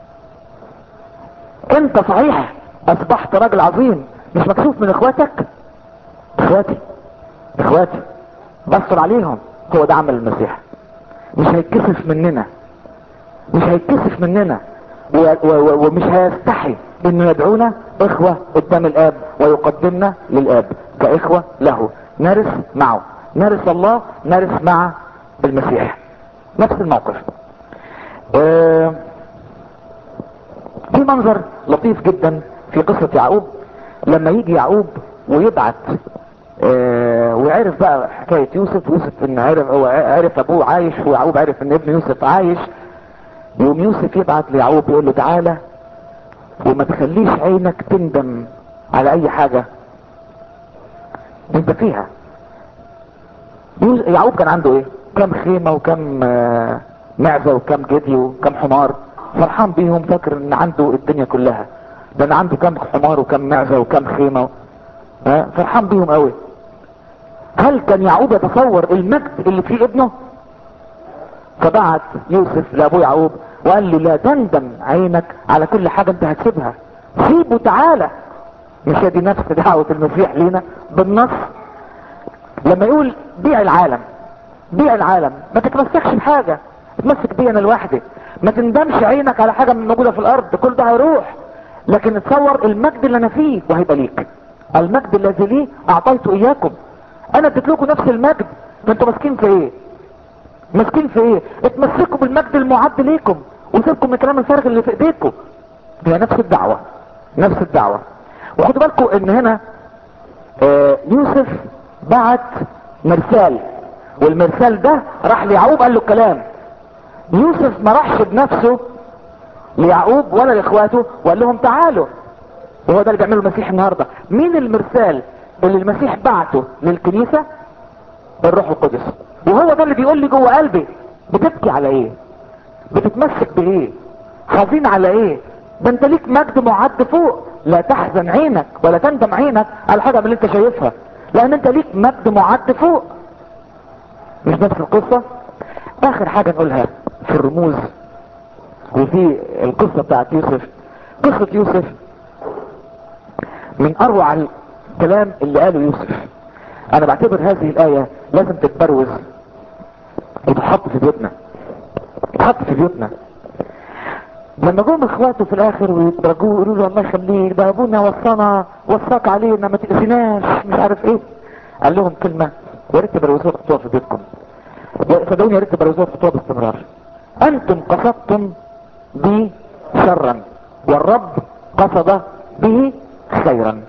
انت صحيح اصبحت راجل عظيم، مش مكسوف من اخواتك؟ اخواتي اخواتي بصر عليهم. هو ده عمل المسيح. مش هيتكسف مننا، مش هيتكسف مننا و و و ومش هيستحي انه يدعونا اخوة قدام الاب ويقدمنا للاب كاخوة له، نرث معه، نرث الله، نرث مع المسيح. نفس الموقف. آه في منظر لطيف جدا في قصة يعقوب، لما يجي يعقوب ويبعت آه ويعرف بقى حكاية يوسف. يوسف ان عرف، هو عرف ابوه عايش ويعقوب عرف ان ابن يوسف عايش. يوم يوسف يبعت ليعقوب يقول له تعالى وما تخليش عينك تندم على اي حاجة انت فيها. يعقوب كان عنده ايه؟ كم خيمة وكم آه معزة وكم جدي وكم حمار، فرحان بيهم، فاكر ان عنده الدنيا كلها. ده انا عنده كم حمار وكم معزة وكم خيمة، ها فرحان بيهم قوي. هل كان يعقوب يتصور المجد اللي فيه ابنه؟ فبعت يوسف لابو يعقوب وقال له لا تندم عينك على كل حاجة انت هتسيبها، سيبه تعالى. مش دي نفس دعوة المسيح لينا بالنص لما يقول بيع العالم، بيع العالم، ما تتمسكش بحاجة، تتمسك بي انا لوحدي. ما تندمش عينك على حاجة موجودة في الارض، كل ده هيروح. لكن تصور المجد اللي انا فيه وهيبقى ليك. المجد الذي لي اعطيته اياكم، انا اديت لكم نفس المجد، فانتوا ماسكين في ايه؟ ماسكين في ايه؟ اتمسكوا بالمجد المعد ليكم وسيبكم من الكلام الفارغ اللي في ايديكم. هي نفس الدعوة، نفس الدعوة. وخدوا بالكم ان هنا آه يوسف بعت مرسال، والمرسال ده راح ليعقوب قال له الكلام. يوسف ما راحش بنفسه ليعقوب ولا لاخواته وقال لهم تعالوا. وهو ده اللي بيعمله المسيح النهارده. مين المرسال اللي المسيح بعته للكنيسة؟ الروح القدس. وهو ده اللي بيقول لي جوه قلبي بتبكي على ايه؟ بتتمسك بايه؟ حزين على ايه؟ ده انت ليك مجد معد فوق. لا تحزن عينك ولا تندم عينك على حاجة من اللي انت شايفها، لان انت ليك مجد معد فوق. مش نفس القصة؟ اخر حاجة نقولها في الرموز وفي القصة بتاعت يوسف. قصة يوسف من اروع الكلام اللي قاله يوسف. انا بعتبر هذه الاية لازم تتبروز وتحط في بيوتنا، تحط في بيوتنا. لما جم اخواته في الاخر ويدرجوه يقولوا له الله يخليك ده ابونا وصانا، وصاك علينا ما تأذيناش مش عارف ايه، قال لهم كلمة يا ريت تبروزوها تحطوها في بيتكم. صدقوني يا ريت تبروزوها تحطوها باستمرار. انتم قصدتم بي شرا والرب قصد به خيرا.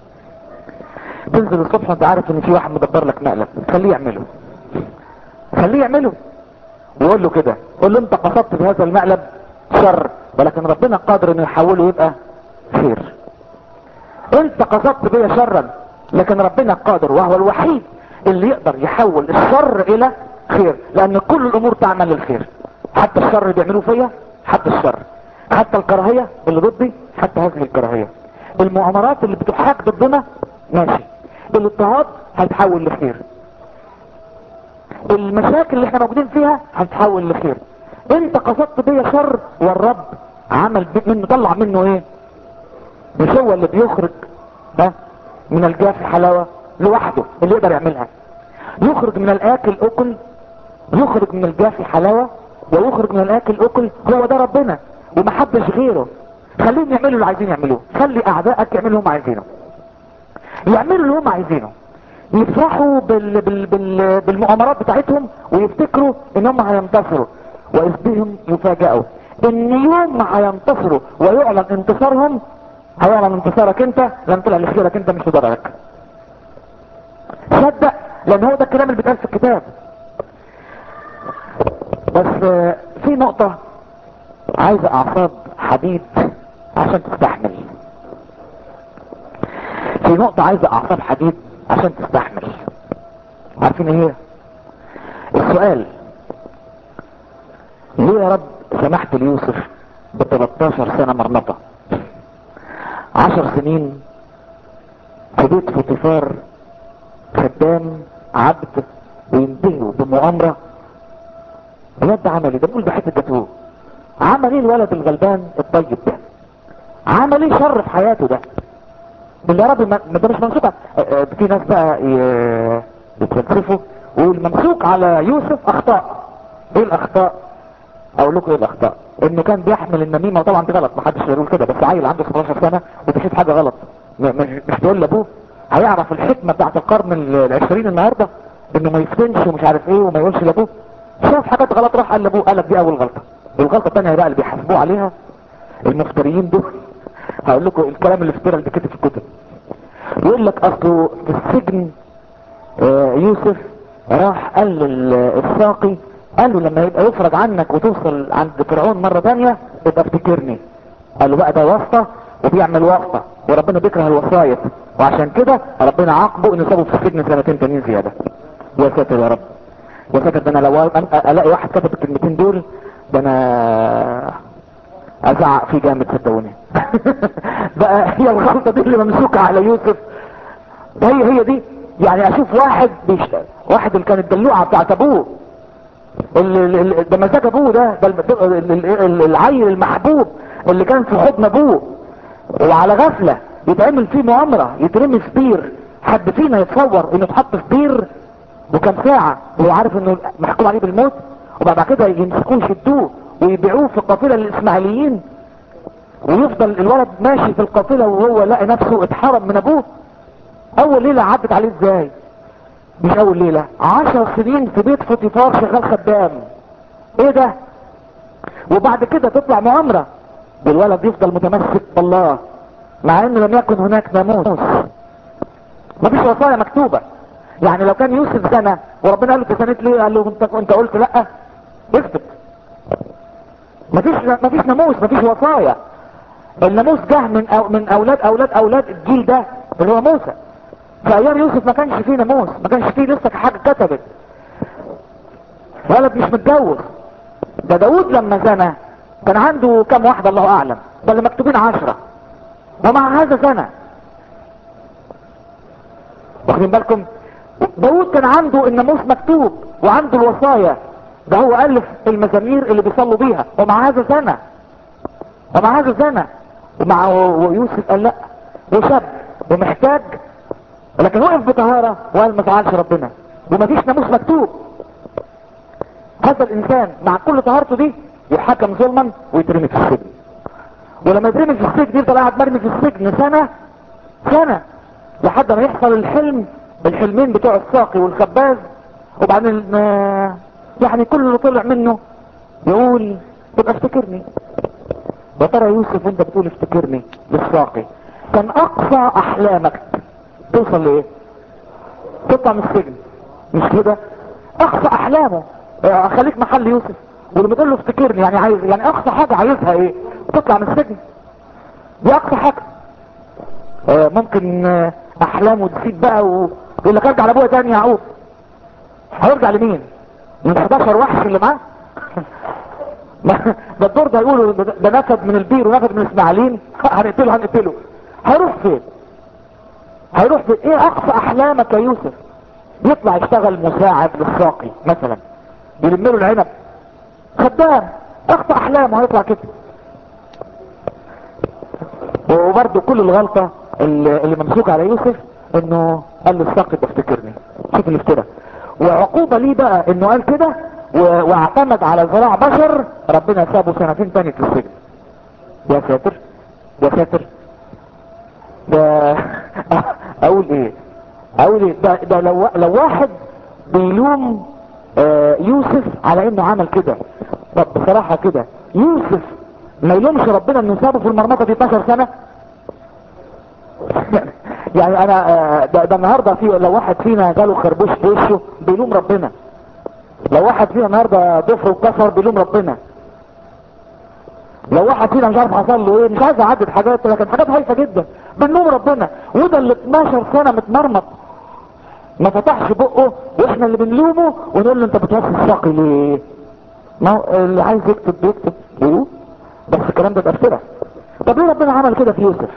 تنزل الصبح وانت عارف ان في واحد مدبر لك مقلب، خليه يعمله، خليه يعمله وقول له كده قول له انت قصدت بهذا المقلب شر، ولكن ربنا قادر انه يحوله يبقى خير. انت قصدت بيا شرا، لكن ربنا قادر وهو الوحيد اللي يقدر يحول الشر الى خير، لان كل الامور تعمل للخير. حتى الشر اللي بيعملوه فيا، حتى الشر، حتى الكراهية اللي ضدي، حتى هذه الكراهية، المؤامرات اللي بتحاك ضدنا ماشي، الاضطهاد هيتحول لخير، المشاكل اللي احنا موجودين فيها هتتحول لخير. انت قصدت بيا شر والرب عمل منه، طلع منه ايه؟ مش هو اللي بيخرج ده من الجاف حلاوة لوحده اللي يقدر يعملها؟ يخرج من الاكل اكل، يخرج من الجاف حلاوة، ويخرج من الاكل اكل، هو ده ربنا ومحدش غيره. خليهم يعملوا اللي عايزين يعملوه، خلي اعدائك يعملوا اللي هم عايزينه، يعملوا اللي هم عايزينه، يفرحوا بال... بال... بال... بالمؤامرات بتاعتهم ويفتكروا ان هم هينتصروا، واذ بهم يفاجئوا ان يوم ما هينتصروا ويعلن انتصارهم هيعلن انتصارك انت، لان طلع لخيرك انت مش لضررك. صدق، لان هو ده الكلام اللي بيتقال في الكتاب. بس في نقطة عايزة اعصاب حديد عشان تستحمل، في نقطة عايزة اعصاب حديد عشان تستحمل. عارفين ايه هي؟ السؤال: ليه يا رب سمحت ليوسف ب تلتاشر سنة مرمطة، عشر سنين في بيت فوتيفار خدام عبد، وينتهوا بمؤامرة؟ الواد ده عمل ايه؟ ده بقول بحته جاتوه. عمل ايه الولد الغلبان الطيب ده؟ عمل ايه شر في حياته ده؟ بالله يا رب ما ده مش ممسوك. في ناس بقى يتفلسفوا ويقول ممسوك على يوسف اخطاء. ايه الاخطاء؟ اقول لكم ايه الاخطاء. انه كان بيحمل النميمه، وطبعا دي غلط، محدش يقول كده، بس عيل عنده سبعتاشر سنه وبيشوف حاجه غلط مش تقول لابوه هيعرف الحكمه بتاعت القرن العشرين النهارده انه ما يفتنش ومش عارف ايه وما يقولش لابوه. شاف حاجات غلط راح قال لابوه، قالك دي اول غلطه. الغلطه الثانيه بقى اللي بيحاسبوه عليها المفتريين دول. هقول لكم الكلام اللي افترى اللي كتب في الكتب. يقول لك اصله في السجن يوسف راح قال للساقي، قال له لما يبقى يفرج عنك وتوصل عند فرعون مرة تانية يبقى افتكرني. قال له بقى ده واسطة وبيعمل واسطة، وربنا بيكره الوسايط، وعشان كده ربنا عاقبه انه سابه في السجن سنتين تانيين زيادة. يا ساتر يا رب، يا ساتر. ده انا لو الاقي واحد كتب الكلمتين دول ده انا ازعق فيه جامد صدقوني. بقى هي الغلطة دي اللي ممسوكة على يوسف؟ هي هي دي يعني. اشوف واحد بيشتغل، واحد اللي كان الدلوعة بتاعت ابوه، ده مزاج ابوه، ده ده العيل المحبوب اللي كان في حضن ابوه، وعلى غفلة يتعمل فيه مؤامرة يترمي في بير. حد فينا يتصور انه اتحط في بير وكان ساعة وهو عارف انه محكوم عليه بالموت، وبعد كده يمسكوه يشدوه ويبيعوه في قافلة للاسماعيليين، ويفضل الولد ماشي في القافلة وهو لاقي نفسه اتحرم من ابوه؟ اول ليلة عدت عليه ازاي؟ مش اول ليلة، عشر سنين في بيت فوتيفار شغال خدام. ايه ده؟ وبعد كده تطلع مؤامرة والولد يفضل متمسك بالله مع انه لم يكن هناك ناموس، مفيش وصايا مكتوبة. يعني لو كان يوسف زنى وربنا قال له انت زنيت ليه؟ قال له انت انت قلت لا، اثبت. مفيش مفيش ناموس، مفيش وصايا. الناموس جه من أو من اولاد اولاد اولاد الجيل ده اللي هو موسى. في ايام يوسف ما كانش فيه ناموس، ما كانش فيه لسه حاجه كتبت. ولد مش متجوز. ده داود لما زنى كان عنده كام واحده الله اعلم، ده اللي مكتوبين عشرة، ومع هذا زنى. واخدين بالكم؟ داود كان عنده الناموس مكتوب وعنده الوصايا، ده هو الف المزامير اللي بيصلوا بيها، ومع هذا زنى، ومع هذا زنى. ومع ويوسف قال لا، وشاب ومحتاج، لكن وقف بطهارة وقال ما زعلش ربنا، ومفيش ناموس مكتوب. هذا الانسان مع كل طهارته دي يحكم ظلما ويترمي في السجن، ولما يترمي في السجن يفضل قاعد مرمي في السجن سنة سنة لحد ما يحصل الحلم، الحلمين بتوع الساقي والخباز. وبعدين يعني كل اللي طلع منه يقول تبقى افتكرني. يا ترى يوسف وانت بتقول افتكرني للساقي كان اقصى احلامك توصل لايه؟ تطلع من السجن، مش كده؟ اقصى احلامه خليك محل يوسف، واللي بتقول له افتكرني يعني عايز، يعني اقصى حاجة عايزها ايه؟ تطلع من السجن. دي اقصى حاجة. آه ممكن آه احلامه تسيب بقى ويقول لك ارجع لابويا تاني يا يعقوب. هيرجع لمين؟ من حداشر وحش اللي معاه؟ ده الدور ده يقولوا ده نفد من البير ونفد من الاسماعيليين، هنقتله هنقتله. هيروح فين؟ هيروح فين؟ ايه اقصى احلامك يا يوسف؟ يطلع يشتغل مساعد للساقي مثلا، يلم له العنب، خدام. اقصى احلامه هيطلع كده. وبرده كل الغلطة اللي, اللي ممسوكة على يوسف انه قال للساقي تفتكرني. شوف الافتراء. وعقوبة ليه بقى انه قال كده واعتمد على ذراع بشر، ربنا سابه سنتين تاني في السجن. يا ساتر يا ساتر. ده اقول ايه اقول ايه ده, ده لو, لو واحد بيلوم آه يوسف على انه عمل كده، طب بصراحة كده يوسف ما يلومش ربنا انه سابه في المرمطة دي اتناشر سنة؟ يعني انا آه ده, ده النهاردة في لو واحد فينا جاله خربوش في وشه بيلوم ربنا. لو واحد فينا النهاردة ضفره وكسر بيلوم ربنا. لو واحد فينا مش عارف حصل له ايه، مش عايز اعدد حاجات لكن حاجات هايفه جدا بنلوم ربنا. وده اللي اتناشر سنه متمرمط ما فتحش بقه، واحنا اللي بنلومه ونقول له انت بتوصي الساقي ليه؟ ما هو اللي عايز يكتب بيكتب بيقول، بس الكلام ده تفسيره. طب ليه ربنا عمل كده في يوسف؟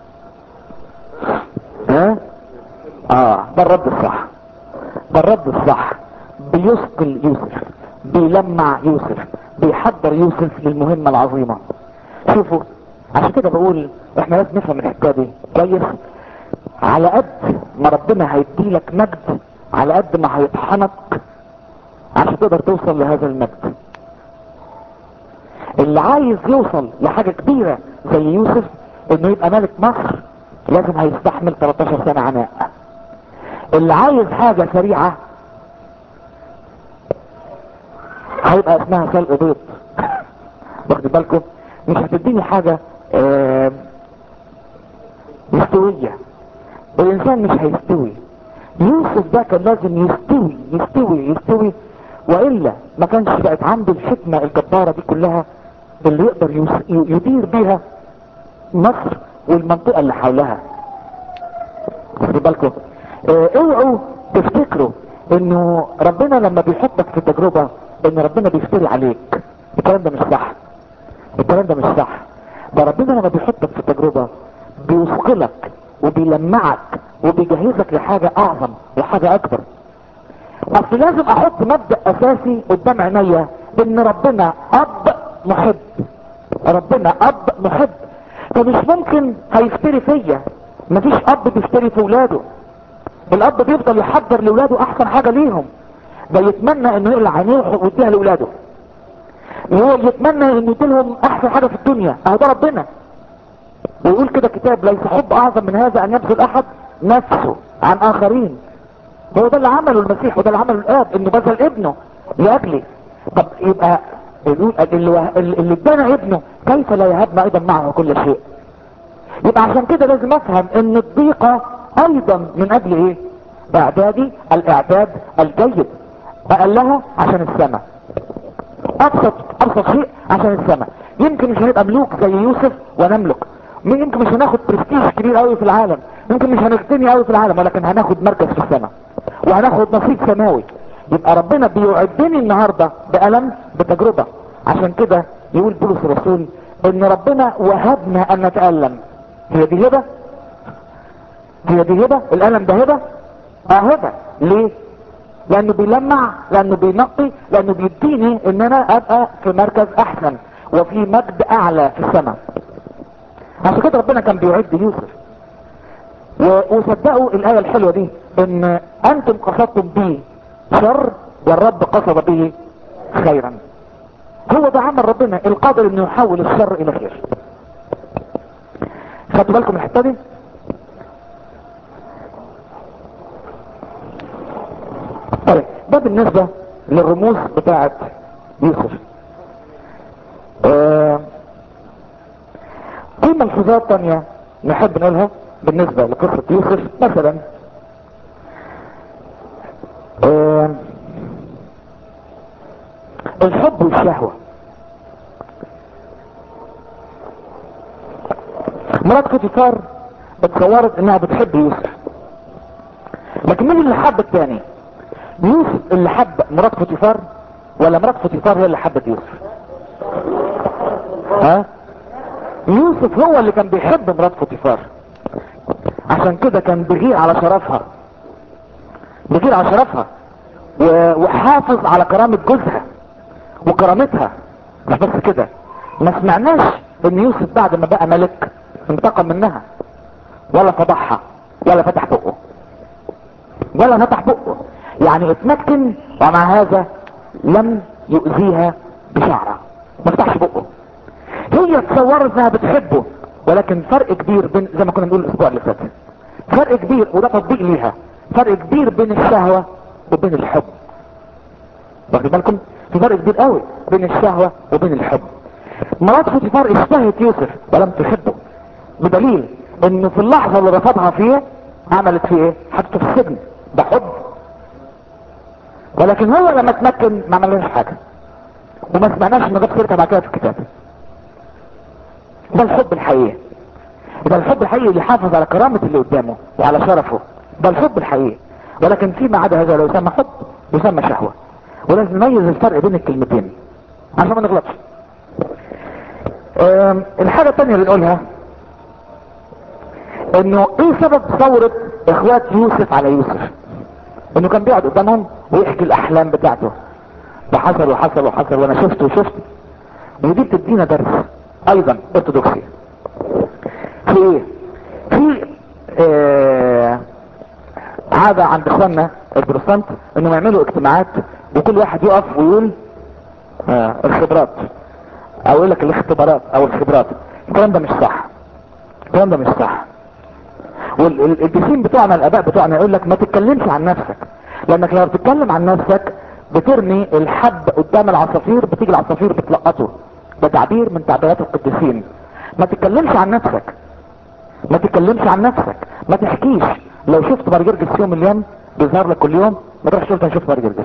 ها؟ اه ده الرد الصح. ده الرد الصح. بيثقل يوسف، بيلمع يوسف، بيحضر يوسف للمهمة العظيمة. شوفوا عشان كده بقول احنا لازم نفهم الحكاية دي كويس. على قد ما ربنا هيديلك مجد على قد ما هيطحنك عشان تقدر توصل لهذا المجد. اللي عايز يوصل لحاجة كبيرة زي يوسف انه يبقى ملك مصر لازم هيستحمل تلتاشر سنة عناء. اللي عايز حاجة سريعة هيبقى اسمها سلق بيض. واخد بالكم؟ مش هتديني حاجة آه مستوية. الانسان مش هيستوي. يوسف ده كان لازم يستوي يستوي يستوي، وإلا ما كانش بقت عنده الحكمة الجبارة دي كلها اللي يقدر يدير بيها مصر والمنطقة اللي حولها. واخد بالكم؟ اه اوعوا تفتكروا انه ربنا لما بيحطك في تجربة ان ربنا بيفتري عليك. الكلام ده مش صح. الكلام ده مش صح. ده ربنا لما بيحطك في تجربة بيثقلك وبيلمعك وبيجهزك لحاجة اعظم وحاجة اكبر. اصل لازم احط مبدأ اساسي قدام عينيا ان ربنا اب محب. ربنا اب محب، فمش ممكن هيفتري فيا. مفيش اب بيفتري في ولاده. الاب بيفضل يحضر لاولاده احسن حاجة ليهم. ده يتمنى انه يقلع عينيه ويديها لاولاده. يتمنى انه يديلهم احسن حاجة في الدنيا. اهو ده ربنا. ويقول كده كتاب ليس حب اعظم من هذا ان يبذل احد نفسه عن اخرين. هو ده اللي عمله المسيح وده اللي عمله الاب، انه بذل ابنه لاجلي. طب يبقى يقول اللي ادانا ابنه كيف لا يهبنا ايضا معه كل شيء؟ يبقى عشان كده لازم افهم ان الضيقة ايضا من اجل ايه؟ اعدادي الاعداد الجيد. اقلها عشان السماء. ابسط ابسط شيء عشان السماء. يمكن مش هنبقى ملوك زي يوسف ونملك، يمكن مش هناخد برستيج كبير قوي في العالم، يمكن مش هنغتني قوي في العالم، ولكن هناخد مركز في السماء وهناخد نصيب سماوي. يبقى ربنا بيعدني النهاردة بألم بتجربة. عشان كده يقول بولس الرسول ان ربنا وهبنا ان نتألم. هي دي هبة؟ هي دي هبة؟ الألم ده هبة؟ اه هبة. ليه؟ لانه بيلمع، لانه بينقي، لانه بيديني ان انا ابقى في مركز احسن وفي مجد اعلى في السماء. عشان كده ربنا كان بيعد يوسف. وصدقوا الايه الحلوه دي ان انتم قصدتم به شر والرب قصد به خيرا. هو ده عمل ربنا القادر انه يحول الشر الى خير. خدتوا بالكم الحته دي؟ طيب ده بالنسبه للرموز بتاعه يوسف. آه في ملحوظات تانية نحب نقولها بالنسبة لقصة يوسف. مثلا آه الحب الشهوة. مرات بوتيفار اتصورت انها بتحب يوسف، لكن مين اللي حب التاني؟ يوسف اللي حب مرات بوتيفار ولا مرات بوتيفار هي اللي حبت يوسف؟ ها؟ يوسف هو اللي كان بيحب مرات بوتيفار، عشان كده كان بيغير على شرفها، بيغير على شرفها وحافظ على كرامة جوزها وكرامتها. مش بس كده، ما سمعناش ان يوسف بعد ما بقى ملك انتقم منها ولا فضحها ولا فتح بقه ولا فتح بقه، يعني اتمكن ومع هذا لم يؤذيها بشعره، ما فتحش بقه. هي تصورت انها بتحبه، ولكن فرق كبير بين، زي ما كنا بنقول الاسبوع اللي فات، فرق كبير وده تطبيق ليها، فرق كبير بين الشهوة وبين الحب. واخد بالكم؟ في فرق كبير قوي بين الشهوة وبين الحب. مرات بوتيفار اشتهت يوسف ولم تحبه، بدليل انه في اللحظة اللي رفضها فيه عملت فيه ايه؟ حطته في السجن، ده حب. ولكن هو لما اتمكن ما عملهاش حاجة، وما سمعناش انه جاب سيرتها بعد كده في الكتاب. ده الحب الحقيقي، ده الحب الحقيقي اللي حافظ على كرامة اللي قدامه وعلى شرفه، ده الحب الحقيقي. ولكن فيما عدا هذا لا يسمى حب، يسمى شهوة. ولازم نميز الفرق بين الكلمتين عشان ما نغلطش. الحاجة التانية اللي نقولها انه ايه سبب ثورة اخوات يوسف على يوسف؟ انه كان بيقعد قدامهم ويحكي الاحلام بتاعته، ده حصل وحصل وحصل وانا شفت وشفت. ودي بتدينا درس ايضا ارثوذكسي في ايه؟ في آه عادة عند اخواننا البروتستانت انهم يعملوا اجتماعات وكل واحد يقف ويقول آه الخبرات، او يقول لك الاختبارات او الخبرات. الكلام ده مش صح، الكلام ده مش صح. والقديسين بتوعنا الاباء بتوعنا يقول لك ما تتكلمش عن نفسك، لانك لو بتتكلم عن نفسك بترمي الحب قدام العصافير، بتيجي العصافير بتلقطه. ده تعبير من تعبيرات القديسين. ما تتكلمش عن نفسك، ما تتكلمش عن نفسك، ما تحكيش. لو شفت برجرجس يوم اليوم بيظهر لك كل يوم، ما تروحش تقول انا شفت برجرجس.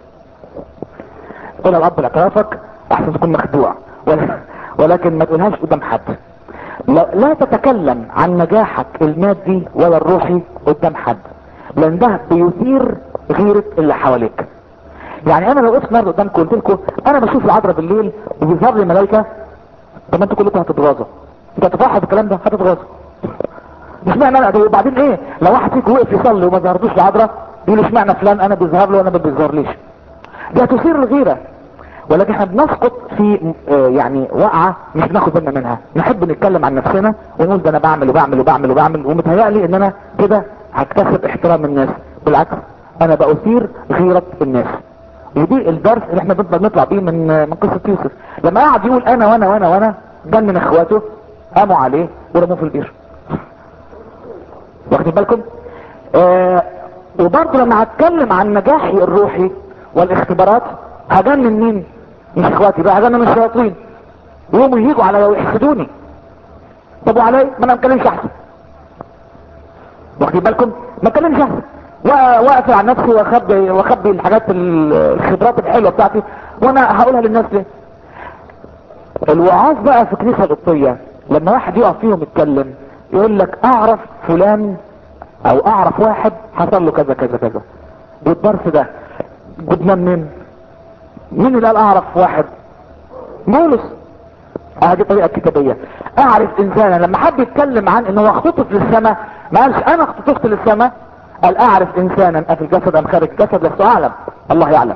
قول الاب لاعترافك احسن تكون مخدوع، ولكن ما تقولهاش قدام حد. لا, لا تتكلم عن نجاحك المادي ولا الروحي قدام حد، لان ده بيثير غيرة اللي حواليك. يعني انا لو وقفت النهارده قدامكم قلت لكم انا بشوف العذراء بالليل وبيظهر لي ملائكه، طب ما انتوا كلكم هتتغاظوا. انت هتفرحوا بالكلام ده؟ هتتغاظوا. مش معنى انا. وبعدين ايه لو واحد فيكم وقف يصلي وما ظهرتوش العذراء يقول اشمعنى فلان انا بيظهر له وانا ما بيظهرليش؟ دي هتثير الغيره. ولكن احنا بنسقط في اه يعني وقعه مش بناخد بالنا منها. نحب نتكلم عن نفسنا ونقول ده انا بعمل وبعمل وبعمل وبعمل، ومتهيألي ان انا كده هكتسب احترام الناس. بالعكس انا بأثير غيرة الناس. ودي الدرس اللي احنا بنطلع نطلع بيه من من قصة يوسف. لما قعد يقول انا وانا وانا وانا جنن اخواته قاموا عليه ورموه في البير. واخدين بالكم؟ اه وبرضه لما هتكلم عن نجاحي الروحي والاختبارات هجنن مين؟ مش اخواتي بقى، هجنن الشياطين. يقوموا يجوا عليا ويحسدوني. طب وعلي ما انا مكلمش احسن. واخدين بالكم؟ ما اتكلمش احسن، واقفل عن نفسي واخبي واخبي الحاجات الخبرات الحلوه بتاعتي وانا هقولها للناس ليه؟ الوعاظ بقى في الكنيسه القبطيه لما واحد يقف فيهم يتكلم يقول لك اعرف فلان او اعرف واحد حصل له كذا كذا كذا. والدرس ده جبنا منين؟ مين اللي قال اعرف واحد؟ بولس. اه دي طريقه كتابيه. اعرف انسانا لما حد يتكلم عن انه هو خطط للسماء ما قالش انا خططت للسماء، قال اعرف انسانا افي الجسد ام خارج الجسد لست اعلم، الله يعلم.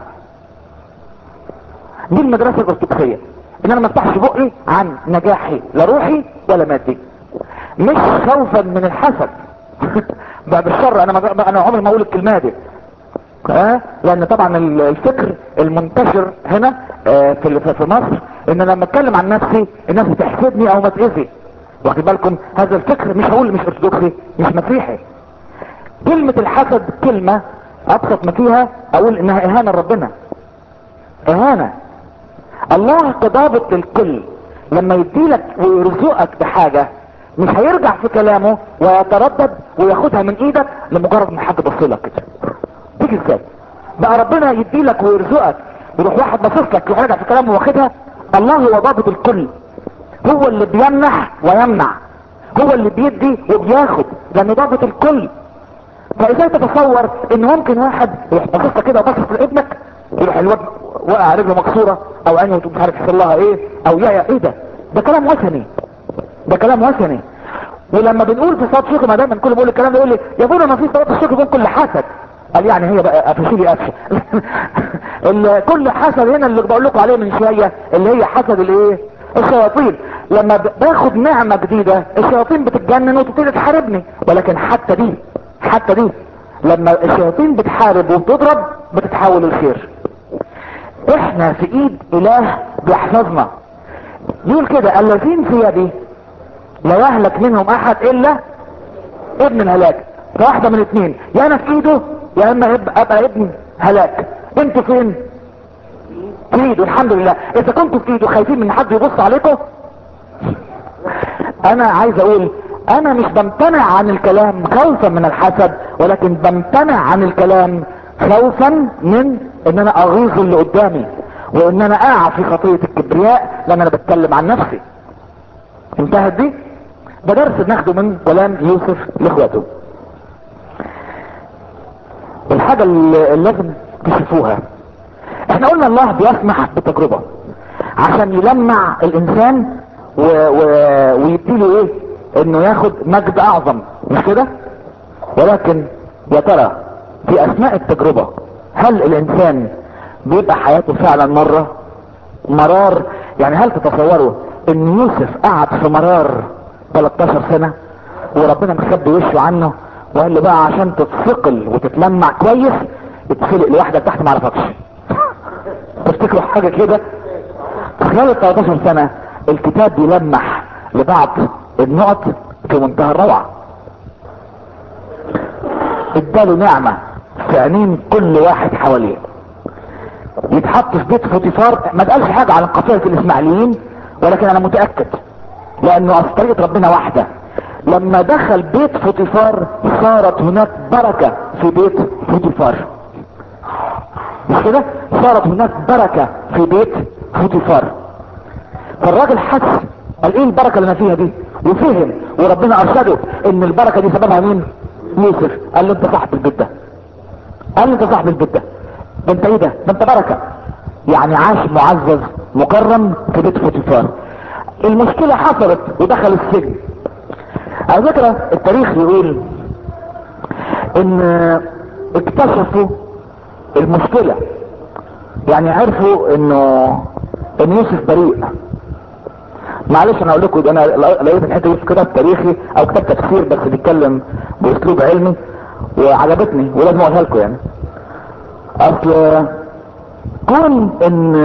دي المدرسه الارثوذكسيه، ان انا ما افتحش بقي عن نجاحي لا روحي ولا مادي، مش خوفا من الحسد. بعد الشر انا ما انا عمري ما اقول الكلمه دي. اه لان طبعا الفكر المنتشر هنا اه في في مصر ان لما اتكلم عن نفسي الناس بتحسدني او ما تاذي. واخد بالكم؟ هذا الفكر مش هقول مش ارثوذكسي مش مسيحي. كلمة الحسد كلمة ابسط ما فيها اقول انها اهانة لربنا، اهانة. الله كضابط للكل لما يديلك ويرزقك بحاجة مش هيرجع في كلامه ويتردد وياخدها من ايدك لمجرد ان حد بصلك كده. تيجي ازاي بقى ربنا يديلك ويرزقك يروح واحد باصص لك يراجع في كلامه واخدها. الله هو ضابط الكل، هو اللي بيمنح ويمنع، هو اللي بيدي وبياخد، لانه ضابط الكل. فازاي تتصور ان ممكن واحد يروح باصص كده وباصص لابنك يروح الواد وقع رجله مكسوره او عينه مش عارف يحصل لها ايه او يا ايه ده؟ ده كلام وثني، ده كلام وثني. ولما بنقول في صلاه الشكر، ما دايما كل بيقول الكلام ده يقول لي يا ابونا ما في صلاه الشكر بين كل حسد. قال يعني هي بقى قفشي لي قفشه. كل حسد هنا اللي بقول لكم عليه من شويه اللي هي حسد الايه؟ الشياطين. لما باخد نعمه جديده الشياطين بتتجنن وتبتدي تحاربني، ولكن حتى دي حتى دي لما الشياطين بتحارب وبتضرب بتتحول الخير. احنا في ايد اله بيحفظنا. يقول كده الذين في يدي لا يهلك منهم احد الا ابن الهلاك. فواحده من اتنين، يا انا في ايده يا اما ابقى ابن هلاك. انتوا فين؟ في ايده. الحمد لله. اذا كنتوا في ايده خايفين من حد يبص عليكم، انا عايز اقول انا مش بمتنع عن الكلام خوفا من الحسد، ولكن بمتنع عن الكلام خوفا من ان انا اغيظ اللي قدامي وان انا اقع في خطية الكبرياء، لان انا بتكلم عن نفسي. انتهت دي؟ ده درس ناخده من كلام يوسف لاخواته. الحاجة اللي لازم تشوفوها، احنا قلنا الله بيسمح بتجربة عشان يلمع الانسان و... و... ويديله ايه؟ انه ياخد مجد اعظم، مش كده؟ ولكن يا ترى في اثناء التجربة هل الانسان بيبقى حياته فعلا مرة مرار؟ يعني هل تتصوروا ان يوسف قعد في مرار تلتاشر سنة وربنا مخبي وشه عنه وقال له بقى عشان تتثقل وتتلمع كويس اتفلق لوحدك تحت ما عرفتش؟ تفتكروا حاجة كده؟ خلال ال تلتاشر سنة الكتاب بيلمح لبعض النقط في منتهى الروعة. اداله نعمة في عينين كل واحد حواليه. يتحط في بيت فوتيفار، ما تقالش حاجة عن قصيدة الاسماعيليين، ولكن انا متأكد لانه اصل طريقة ربنا واحدة. لما دخل بيت فوتيفار صارت هناك بركة في بيت فوتيفار، مش كده؟ صارت هناك بركة في بيت فوتيفار. فالراجل حس قال ايه البركة اللي انا فيها دي؟ وفهم، وربنا ارشده ان البركة دي سببها مين؟ يوسف. قال له انت صاحب البيت ده، قال له انت صاحب البيت ده، ده انت ايه ده؟ ده انت بركة. يعني عاش معزز مكرم في بيت فوتيفار. المشكلة حصلت ودخل السجن. على فكرة التاريخ يقول ان اكتشفوا المشكلة، يعني عرفوا انه ان يوسف بريء. معلش انا اقول لكم، انا لقيت الحته دي في كتاب تاريخي او كتاب تفسير بس بيتكلم باسلوب علمي وعجبتني ولازم اقولها لكم. يعني اصل كون ان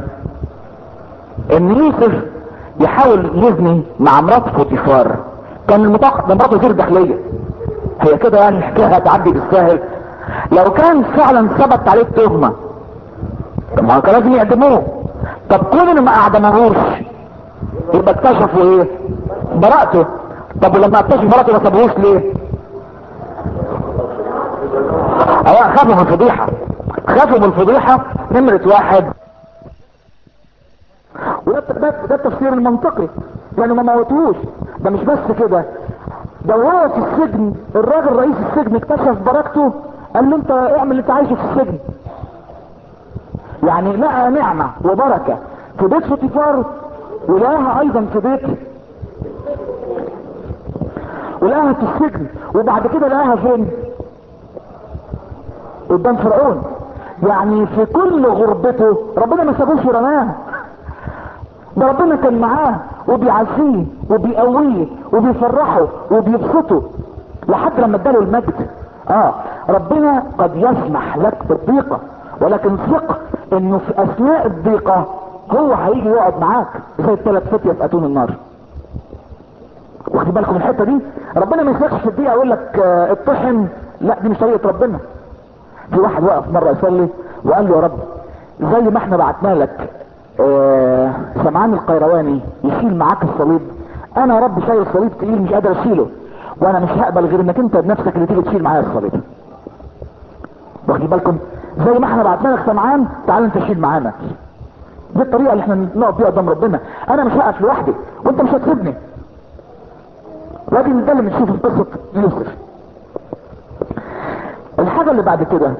ان يوسف يحاول يزني مع مرات فوتيفار كان المتوقع، ده مراته غير داخليه، هي كده يعني الحكايه هتعدي بالساهل. لو كان فعلا ثبت عليه التهمه طب ما كان لازم يعدموه. طب كون انه ما اعدموهوش يبقى اكتشفوا ايه؟ براءته. طب ولما اكتشفوا براءته ما سابوهوش ليه؟ اه خافوا من الفضيحه، خافوا من الفضيحه نمره واحد. وده ده التفسير المنطقي، يعني ما موتوش. ده مش بس كده، ده وهو في السجن الراجل رئيس السجن اكتشف بركته، قال له انت اعمل اللي انت عايزه في السجن. يعني لقى نعمة وبركة في بيت فوتيفار ولقاها ايضا في بيت، ولقاها في السجن، وبعد كده لقاها فين؟ قدام فرعون. يعني في كل غربته ربنا ما سابوش ورماه، ده ربنا كان معاه وبيعزيه وبيقويه وبيفرحه وبيبسطه لحد لما اداله المجد. اه ربنا قد يسمح لك بالضيقة، ولكن ثق انه في اثناء الضيقة هو هيجي يقعد معاك زي الثلاث فتية في اتون النار. واخد بالكم من الحته دي؟ ربنا ما يسلكش في الدقيقه يقول لك اه اطحن، لا دي مش طريقه ربنا. في واحد وقف مره يصلي وقال له يا رب زي ما احنا بعتنا لك اه سمعان القيرواني يشيل معاك الصليب، انا يا رب شايل صليب تقيل مش قادر اشيله، وانا مش هقبل غير انك انت بنفسك اللي تيجي تشيل معايا الصليب. واخد بالكم؟ زي ما احنا بعتنا لك سمعان تعال انت شيل معانا. دي الطريقه اللي احنا نقف بيها قدام ربنا. انا مش هقف لوحدي وانت مش هتسيبني. لكن ده اللي بنشوفه في قصه يوسف. الحاجه اللي بعد كده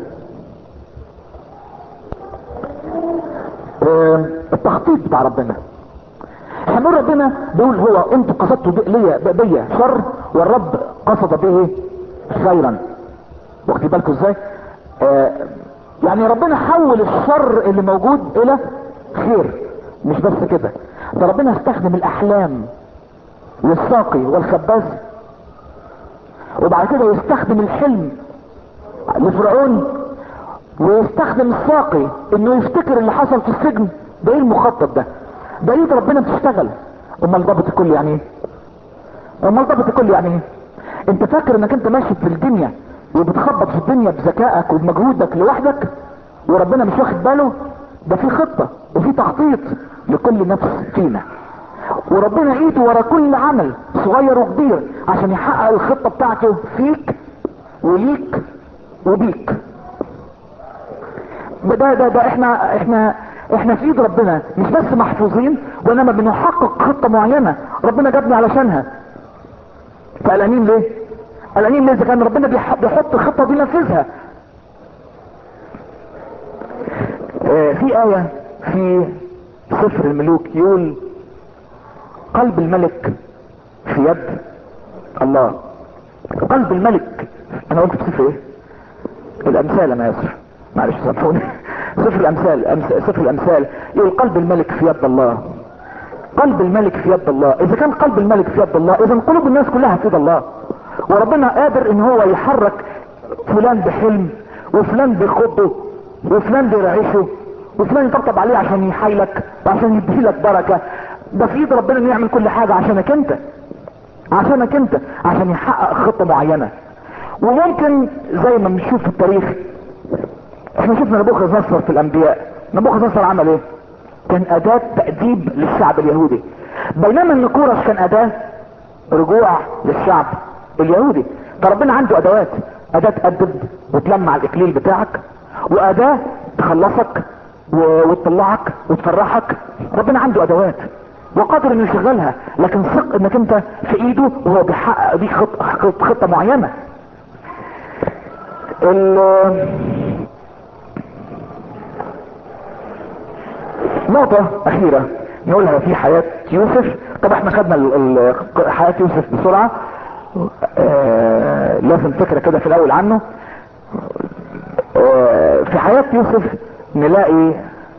اه التخطيط بتاع ربنا. احنا بنقول ربنا بيقول هو انتوا قصدتوا ليا بيا شر والرب قصد بايه خيرا. واخدين بالكم ازاي؟ اه يعني ربنا حول الشر اللي موجود الى خير. مش بس كده، ده ربنا استخدم الاحلام والساقي والخباز، وبعد كده يستخدم الحلم لفرعون، ويستخدم الساقي انه يفتكر اللي حصل في السجن. ده ايه المخطط ده؟ ده ايد ربنا بتشتغل. امال ضابط الكل يعني ايه؟ امال ضابط الكل يعني ايه؟ انت فاكر انك انت ماشي في الدنيا وبتخبط في الدنيا بذكائك وبمجهودك لوحدك وربنا مش واخد باله؟ ده في خطة وفي تخطيط لكل نفس فينا، وربنا ايده ورا كل عمل صغير وكبير عشان يحقق الخطة بتاعته فيك وليك وبيك. ده ده ده احنا احنا احنا في ايد ربنا مش بس محفوظين، وانما بنحقق خطة معينة ربنا جابني علشانها. فقلقانين ليه؟ قلقانين ليه اذا كان ربنا بيحط الخطة دي نفذها؟ اه في آية في سفر الملوك يقول قلب الملك في يد الله. قلب الملك، انا قلت في سفر ايه؟ الامثال. انا اسف معلش سامحوني. سفر الامثال أمس... سفر الامثال يقول قلب الملك في يد الله. قلب الملك في يد الله. اذا كان قلب الملك في يد الله اذا قلوب الناس كلها في يد الله. وربنا قادر ان هو يحرك فلان بحلم، وفلان بيخضه، وفلان بيرعشه، وفلان يطبطب عليه عشان يحايلك وعشان يديلك بركة. ده في ايد ربنا انه يعمل كل حاجة عشانك انت، عشانك انت، عشان يحقق خطة معينة. وممكن زي ما بنشوف في التاريخ، احنا شفنا نبوخذ نصر في الانبياء. نبوخذ نصر عمل ايه؟ كان اداة تأديب للشعب اليهودي، بينما النكورس كان اداة رجوع للشعب اليهودي. فربنا عنده ادوات، اداة تأدب وتلمع الاكليل بتاعك، واداة تخلصك وتطلعك وتفرحك. ربنا عنده ادوات وقادر انه يشغلها، لكن ثق انك انت في ايده وهو بيحقق بيك خطة, خطة معينة. نقطة اخيرة نقولها في حياة يوسف. طب احنا خدنا حياة يوسف بسرعة. آه لازم فكرة كده في الاول عنه. آه في حياة يوسف نلاقي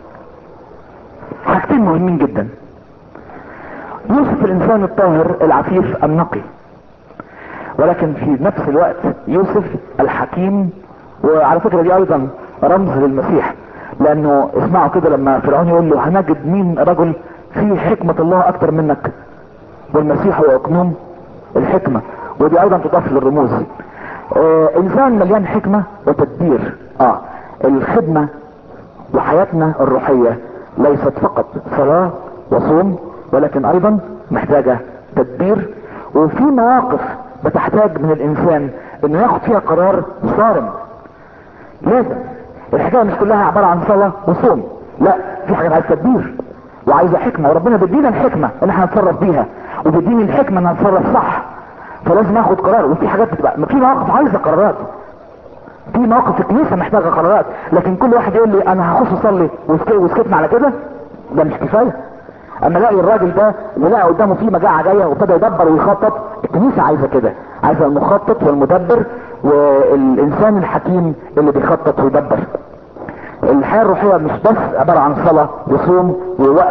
حاجتين مهمين جدا. يوسف الانسان الطاهر العفيف النقي، ولكن في نفس الوقت يوسف الحكيم. وعلى فكرة دي ايضا رمز للمسيح، لانه اسمعوا كده لما فرعون يقول له هنجد مين رجل فيه حكمة الله اكتر منك، والمسيح هو اقنوم الحكمة. ودي ايضا تضاف للرموز. آه انسان مليان حكمة وتدبير. اه الخدمة وحياتنا الروحية ليست فقط صلاة وصوم، ولكن ايضا محتاجة تدبير. وفي مواقف بتحتاج من الانسان انه ياخد فيها قرار صارم. لازم الحكاية مش كلها عبارة عن صلاة وصوم، لا، في حاجات عايزة تدبير وعايزة حكمة، وربنا بيدينا الحكمة ان احنا نتصرف بيها، وبيديني الحكمة ان نتصرف صح. فلازم اخد قرار. وفي حاجات بتبقى في مواقف عايزة قرارات، في مواقف الكنيسة محتاجة قرارات، لكن كل واحد يقول لي انا هخش اصلي وسكتنا على كده، ده مش كفاية. اما الاقي الراجل ده ولقى قدامه فيه مجاعة جاية وابتدى يدبر ويخطط، الكنيسة عايزة كده، عايزة المخطط والمدبر والانسان الحكيم اللي بيخطط ويدبر. الحياة الروحية مش بس عبارة عن صلاة وصوم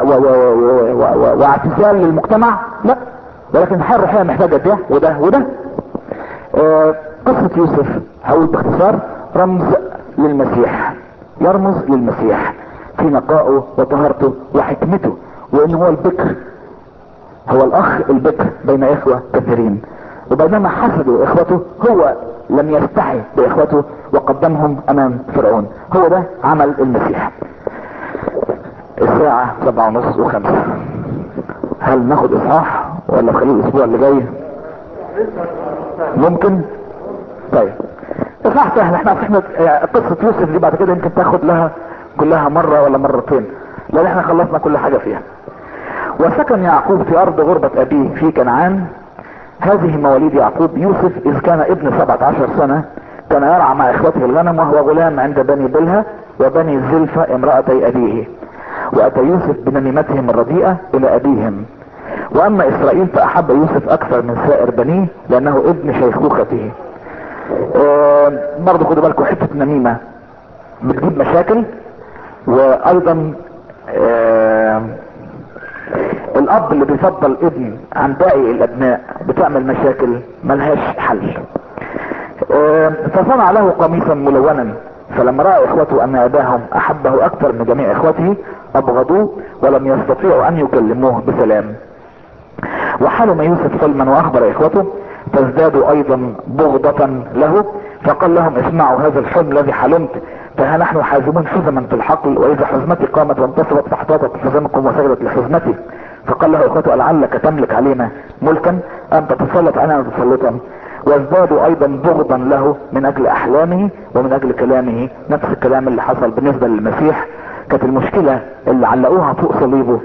واعتزال للمجتمع، لا، ولكن الحياة الروحية محتاجة ده وده وده. آه قصة يوسف هقول باختصار رمز للمسيح، يرمز للمسيح في نقائه وطهارته وحكمته، وان هو البكر، هو الاخ البكر بين اخوة كثيرين. وبينما حسدوا اخوته هو لم يستحي باخوته وقدمهم امام فرعون. هو ده عمل المسيح. الساعة سبعة ونص وخمسة. هل ناخد اصحاح ولا خليه الاسبوع اللي جاي؟ ممكن. طيب صح سهل. احنا احنا قصة يوسف دي بعد كده يمكن تاخد لها كلها مرة ولا مرتين، لان احنا خلصنا كل حاجة فيها. وسكن يعقوب في ارض غربة ابيه في كنعان. هذه مواليد يعقوب. يوسف اذ كان ابن سبعة عشر سنة كان يرعى مع اخوته الغنم وهو غلام عند بني بلهة وبني زلفة امرأتي ابيه. واتى يوسف بنميمتهم الرديئة الى ابيهم. واما اسرائيل فاحب يوسف اكثر من سائر بنيه لانه ابن شيخوخته. اه برضه خدوا بالكم حتة النميمة بتجيب مشاكل. وايضا اه الاب اللي بيفضل ابن عن باقي الابناء بتعمل مشاكل ملهاش حل. اه فصنع له قميصا ملونا، فلما راى اخوته ان اباهم احبه اكثر من جميع اخوته ابغضوه ولم يستطيعوا ان يكلموه بسلام. وحلم يوسف حلما واخبر اخوته فازدادوا ايضا بغضة له. فقال لهم اسمعوا هذا الحلم الذي حلمت، فها نحن حازمون حزما في الحقل، واذا حزمتي قامت وانتصبت فاحتاطت حزمكم وسجدت لحزمتي. فقال له اخوته لعلك تملك علينا ملكا ام تتسلط علينا تسلطا. وازدادوا ايضا بغضا له من اجل احلامه ومن اجل كلامه. نفس الكلام اللي حصل بالنسبة للمسيح. كانت المشكلة اللي علقوها فوق صليبه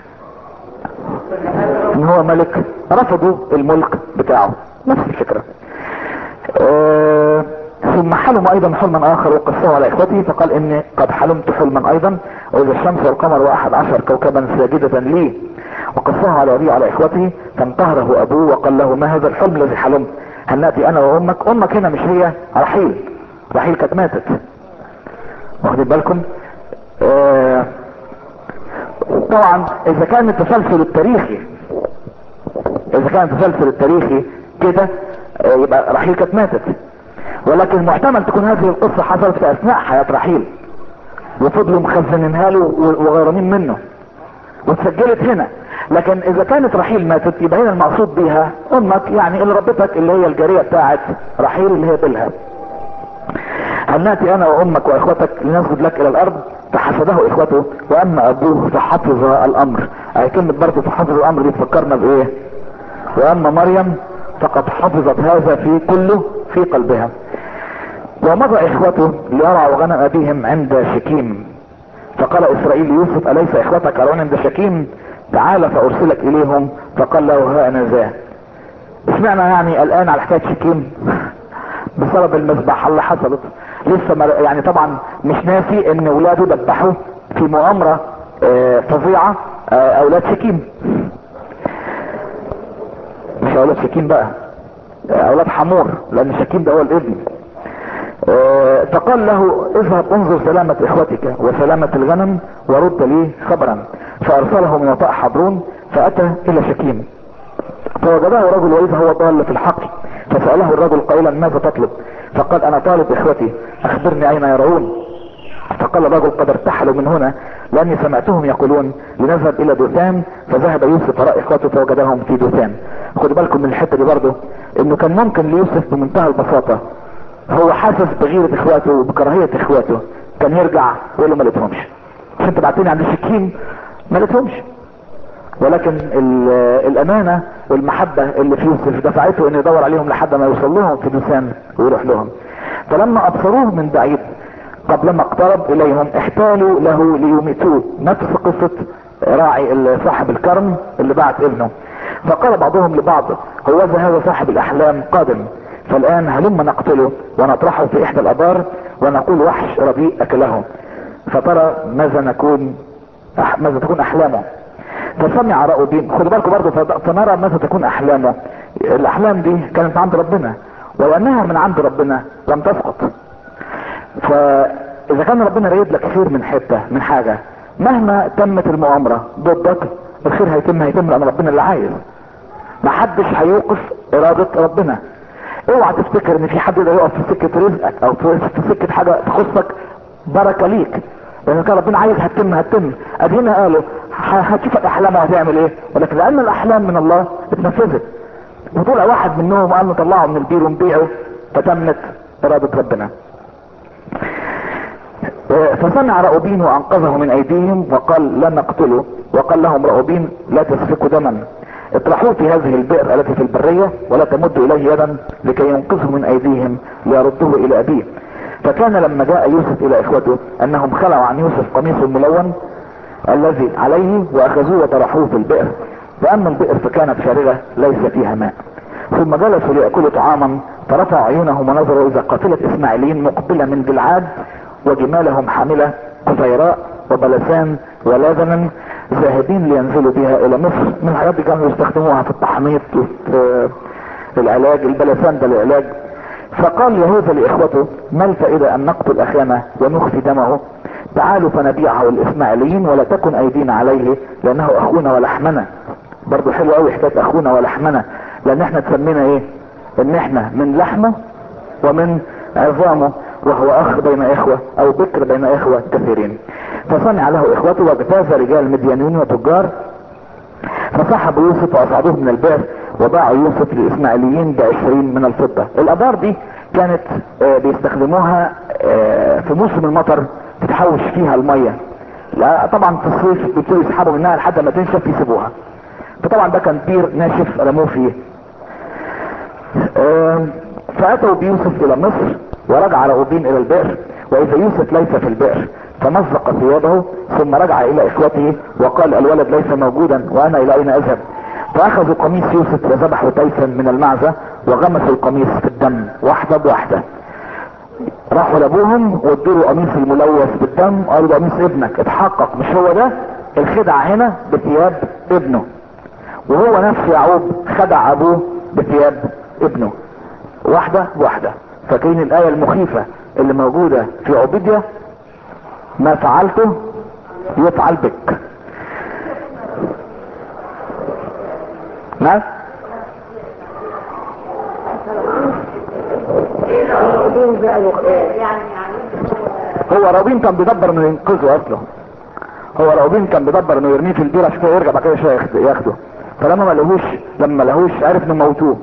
ان هو ملك، رفضوا الملك بتاعه. نفس الفكرة. أه ثم حلم ايضا حلما اخر وقصه على اخوته فقال اني قد حلمت حلما ايضا واذا الشمس والقمر واحد عشر كوكبا ساجدة لي. وقصه على ابيه على اخوته فانتهره ابوه وقال له ما هذا الحلم الذي حلمت؟ هل ناتي انا وامك؟ امك هنا مش هي رحيل، رحيل كانت ماتت. واخدين بالكم؟ أه طبعا اذا كان التسلسل التاريخي اذا كان التسلسل التاريخي كده يبقى رحيل كانت ماتت، ولكن محتمل تكون هذه القصة حصلت في اثناء حياة رحيل وفضلوا مخزنينها له وغيرانين منه واتسجلت هنا. لكن اذا كانت رحيل ماتت يبقى هنا المقصود بيها امك، يعني اللي ربتك اللي هي الجارية بتاعت رحيل اللي هي بلها. هل ناتي انا وامك واخوتك لنسجد لك الى الارض؟ فحسده اخوته واما ابوه فحفظ الامر. اي كلمة برضه فحفظ الامر دي تفكرنا بايه؟ واما مريم فقد حفظت هذا في كله في قلبها. ومضى اخوته ليرعوا غنم ابيهم عند شكيم. فقال اسرائيل ليوسف اليس اخوتك يرعون عند شكيم؟ تعال فارسلك اليهم. فقال له ها انا ذا. سمعنا يعني الان على حكاية شكيم بسبب المذبحة اللي حصلت. لسه يعني طبعا مش ناسي ان ولاده ذبحوا في مؤامرة اه فظيعة اه اولاد شكيم، مش اولاد شكيم بقى، اولاد حمور، لان شكيم ده هو الابن. اه فقال له اذهب انظر سلامة اخوتك وسلامة الغنم ورد لي خبرا. فارسله من وطاء حبرون فاتى الى شكيم فوجده رجل واذا هو ضال في الحقل. فسأله الرجل قائلا ماذا تطلب؟ فقال انا طالب اخوتي اخبرني اين يرعون. فقال الرجل قد ارتحلوا من هنا لاني سمعتهم يقولون لنذهب الى دوثان. فذهب يوسف وراء اخوته فوجدهم في دوثان. خدوا بالكم من الحته دي برضه انه كان ممكن ليوسف بمنتهى البساطه هو حاسس بغيرة اخواته وبكراهية اخواته كان يرجع ويقول له ما لقيتهمش، مش انت بعتني عند شكيم ما لقيتهمش. ولكن الامانة والمحبة اللي في يوسف دفعته انه يدور عليهم لحد ما يوصل لهم في دوثان ويروح لهم. فلما ابصروه من بعيد قبل ما اقترب اليهم احتالوا له ليميتوه. نفس قصة راعي صاحب الكرم اللي بعت ابنه. فقال بعضهم لبعض هو هذا صاحب الاحلام قادم، فالان هلما نقتله ونطرحه في احدى الابار ونقول وحش رديء اكله فترى ماذا نكون أح... ماذا تكون احلامه. فسمع راؤوبين. خدوا بالكم برضه فنرى ماذا تكون احلامه. الاحلام دي كانت عند ربنا ولانها من عند ربنا لم تسقط. فاذا كان ربنا رايد لك خير من حته من حاجه مهما تمت المؤامره ضدك الخير هيتم هيتم لان ربنا اللي عايز. محدش هيوقف ارادة ربنا. اوعى تفتكر ان في حد يقدر يقف في سكة رزقك او في سكة حاجة تخصك بركة ليك، لان كان ربنا عايز هتتم هتتم. ادي هنا قالوا هتشوف الاحلام وهتعمل ايه، ولكن لان الاحلام من الله اتنفذت وطلع واحد منهم وقال نطلعه من البير ونبيعه فتمت ارادة ربنا. فسمع راؤوبين وانقذه من ايديهم وقال لا نقتله. وقال لهم راؤوبين لا تسفكوا دما اطرحوه في هذه البئر التي في البرية ولا تمدوا اليه يدا لكي ينقذه من ايديهم ليردوه الى ابيه. فكان لما جاء يوسف الى اخوته انهم خلعوا عن يوسف قميصه الملون الذي عليه واخذوه وطرحوه في البئر، واما البئر فكانت فارغة ليس فيها ماء. ثم جلسوا ليأكلوا طعاما، فرفعوا عيونهم ونظروا اذا قافلة اسماعيليين مقبلة من جلعاد وجمالهم حاملة قفيراء وبلسان ولاذنا ذاهبين لينزلوا بها الى مصر. من الحاجات دي كانوا يستخدموها في التحنيط وفي العلاج، البلسان ده العلاج. فقال يهوذا لاخوته ما الفائدة ان نقتل اخانا ونخفي دمه؟ تعالوا فنبيعه الاسماعيليين ولا تكن ايدينا عليه لانه اخونا ولحمنا. برضو حلو قوي حكاية اخونا ولحمنا، لان احنا تسمينا ايه؟ ان احنا من لحمه ومن عظامه، وهو اخ بين اخوة او بكر بين اخوة كثيرين. فصنع له اخوته واجتاز رجال مديانين وتجار فسحبوا يوسف واصعدوه من البئر وباعوا يوسف للاسماعيليين بعشرين من الفضة. الابار دي كانت آه بيستخدموها آه في موسم المطر تتحوش فيها المية. لا طبعا في الصيف بيبتدوا يسحبوا منها لحد ما تنشف يسيبوها. فطبعا ده كان بير ناشف رموه فيه. آه فاتوا بيوسف الى مصر ورجع راغبين الى البئر، واذا يوسف ليس في البئر فمزق ثيابه ثم رجع الى اخوته وقال الولد ليس موجودا وانا الى اين اذهب؟ فاخذوا قميص يوسف وذبحوا تيسا من المعزة وغمسوا القميص في الدم واحدة بواحدة. راحوا لابوهم وادوا له قميص الملوث بالدم قالوا ده قميص ابنك، اتحقق مش هو ده الخدع هنا بثياب ابنه. وهو نفسه يعقوب خدع ابوه بثياب ابنه واحدة واحدة. فاكرين الآية المخيفة اللي موجودة في عبيدية؟ ما فعلته يفعل بك. نعم هو راوبين كان بيدبر انه ينقذه اصله. هو راوبين كان بيدبر انه يرميه في البير عشان يرجع بعد كده شويه ياخده. فلما ما لهوش لما لهوش عرف انه موتوه.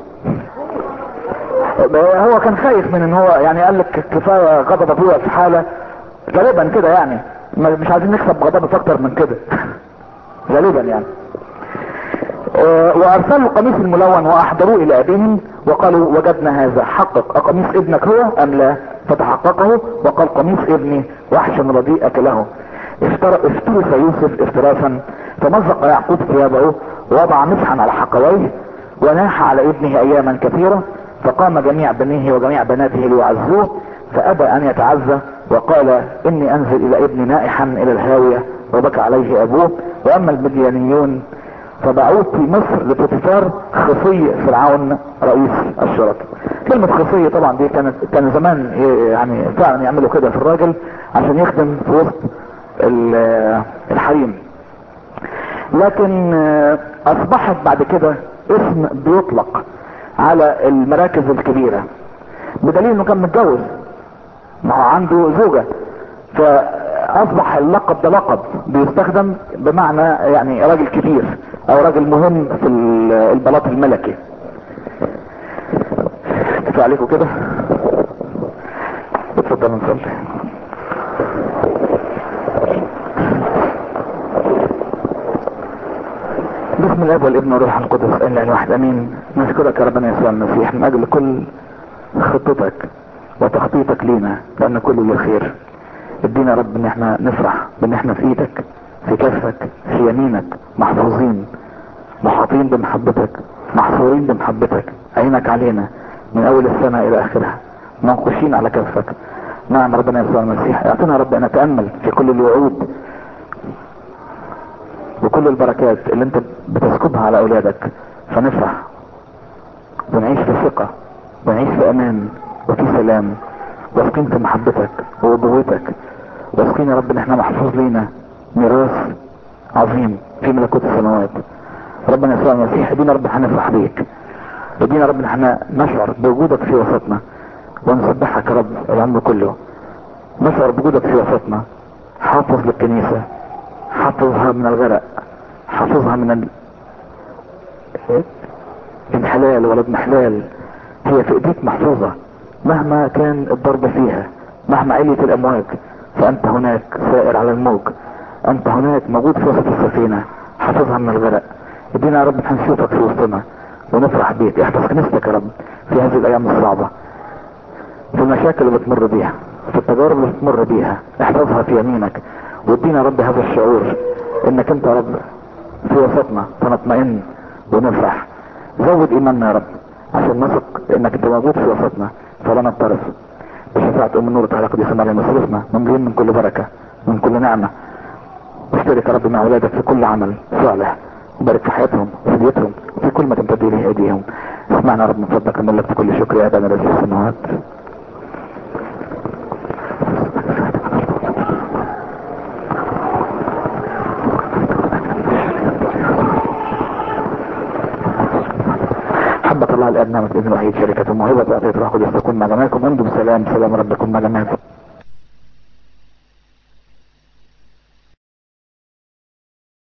هو كان خايف من ان هو يعني قال لك كفايه غضب ابويا في حاله غالبا كده يعني مش عايزين نكسب غضبه اكتر من كده غالبا يعني. اه وارسلوا القميص الملون واحضروه الى ابيهم وقالوا وجدنا هذا، حقق اقميص ابنك هو ام لا؟ فتحققه وقال قميص ابني وحش رديء اكله. افترس يوسف افتراسا فمزق يعقوب ثيابه ووضع مسحا على حقويه وناح على ابنه اياما كثيرة. فقام جميع بنيه وجميع بناته ليعزوه فابى ان يتعزى وقال اني انزل الى ابني نائحا الى الهاوية وبكى عليه ابوه. واما المديانيون فباعوه في مصر لبوتيفار خصي فرعون رئيس الشرطة. كلمة خصي طبعا دي كانت كان زمان يعني فعلا يعملوا كده في الراجل عشان يخدم في وسط الحريم. لكن اصبحت بعد كده اسم بيطلق على المراكز الكبيرة بدليل انه كان متجوز ما هو عنده زوجة، فاصبح اللقب ده لقب بيستخدم بمعنى يعني راجل كبير او راجل مهم في البلاط الملكي. كفاية عليكم كده، اتفضل نصلي. بسم الله والابن والروح القدس الا الواحد امين. نشكرك يا ربنا يسوع المسيح من اجل كل خطتك وتخطيطك لينا لان كله للخير. ادينا يا رب ان احنا نفرح بان احنا في ايدك في كفك في يمينك محفوظين محاطين بمحبتك محصورين بمحبتك. عينك علينا من اول السنة الى اخرها منقوشين على كفك. نعم ربنا يسوع المسيح اعطينا يا رب ان نتأمل في كل الوعود وكل البركات اللي انت بتسكبها على اولادك فنفرح ونعيش في ثقة ونعيش في امان وفي سلام واثقين في محبتك وابوتك واثقين يا رب ان احنا محفوظ لينا ميراث عظيم في ملكوت السماوات. ربنا يسوع المسيح ادينا رب احنا نفرح بيك، ادينا رب احنا نشعر بوجودك في وسطنا ونسبحك يا رب العمر كله. نشعر بوجودك في وسطنا. حافظ للكنيسة، حافظها من الغرق، حافظها من ال... انحلال ولا اضمحلال. هي في ايديك محفوظة مهما كان الضرب فيها مهما عليت الامواج فانت هناك سائر على الموج. انت هناك موجود في وسط السفينة. حافظها من الغرق. ادينا يا رب هنشوفك في وسطنا ونفرح بيك. احفظ كنيستك يا رب في هذه الايام الصعبة، في المشاكل اللي بتمر بيها، في التجارب اللي بتمر بيها، احفظها في يمينك. وادينا يا رب هذا الشعور انك انت يا رب في وسطنا فنطمئن ونفرح. زود ايماننا يا رب عشان نثق انك انت موجود في وسطنا فلا نضطرب. بشفاعة ام النور تعالى قديس مريم مصروفنا مملوئين من كل بركة من كل نعمة. واشترك يا رب مع اولادك في كل عمل صالح، وبارك في حياتهم وفي بيوتهم وفي كل ما تمتد اليه ايديهم. اسمعنا يا رب من فضلك نقول لك بكل شكر يا ابانا الذي في السماوات. حبك الله الاب نعمة الابن الوحيد شركة الموهبة بأعطية الروح القدس تكون مع جميعكم. انتم بسلام، سلام رب يكون مع جميعكم.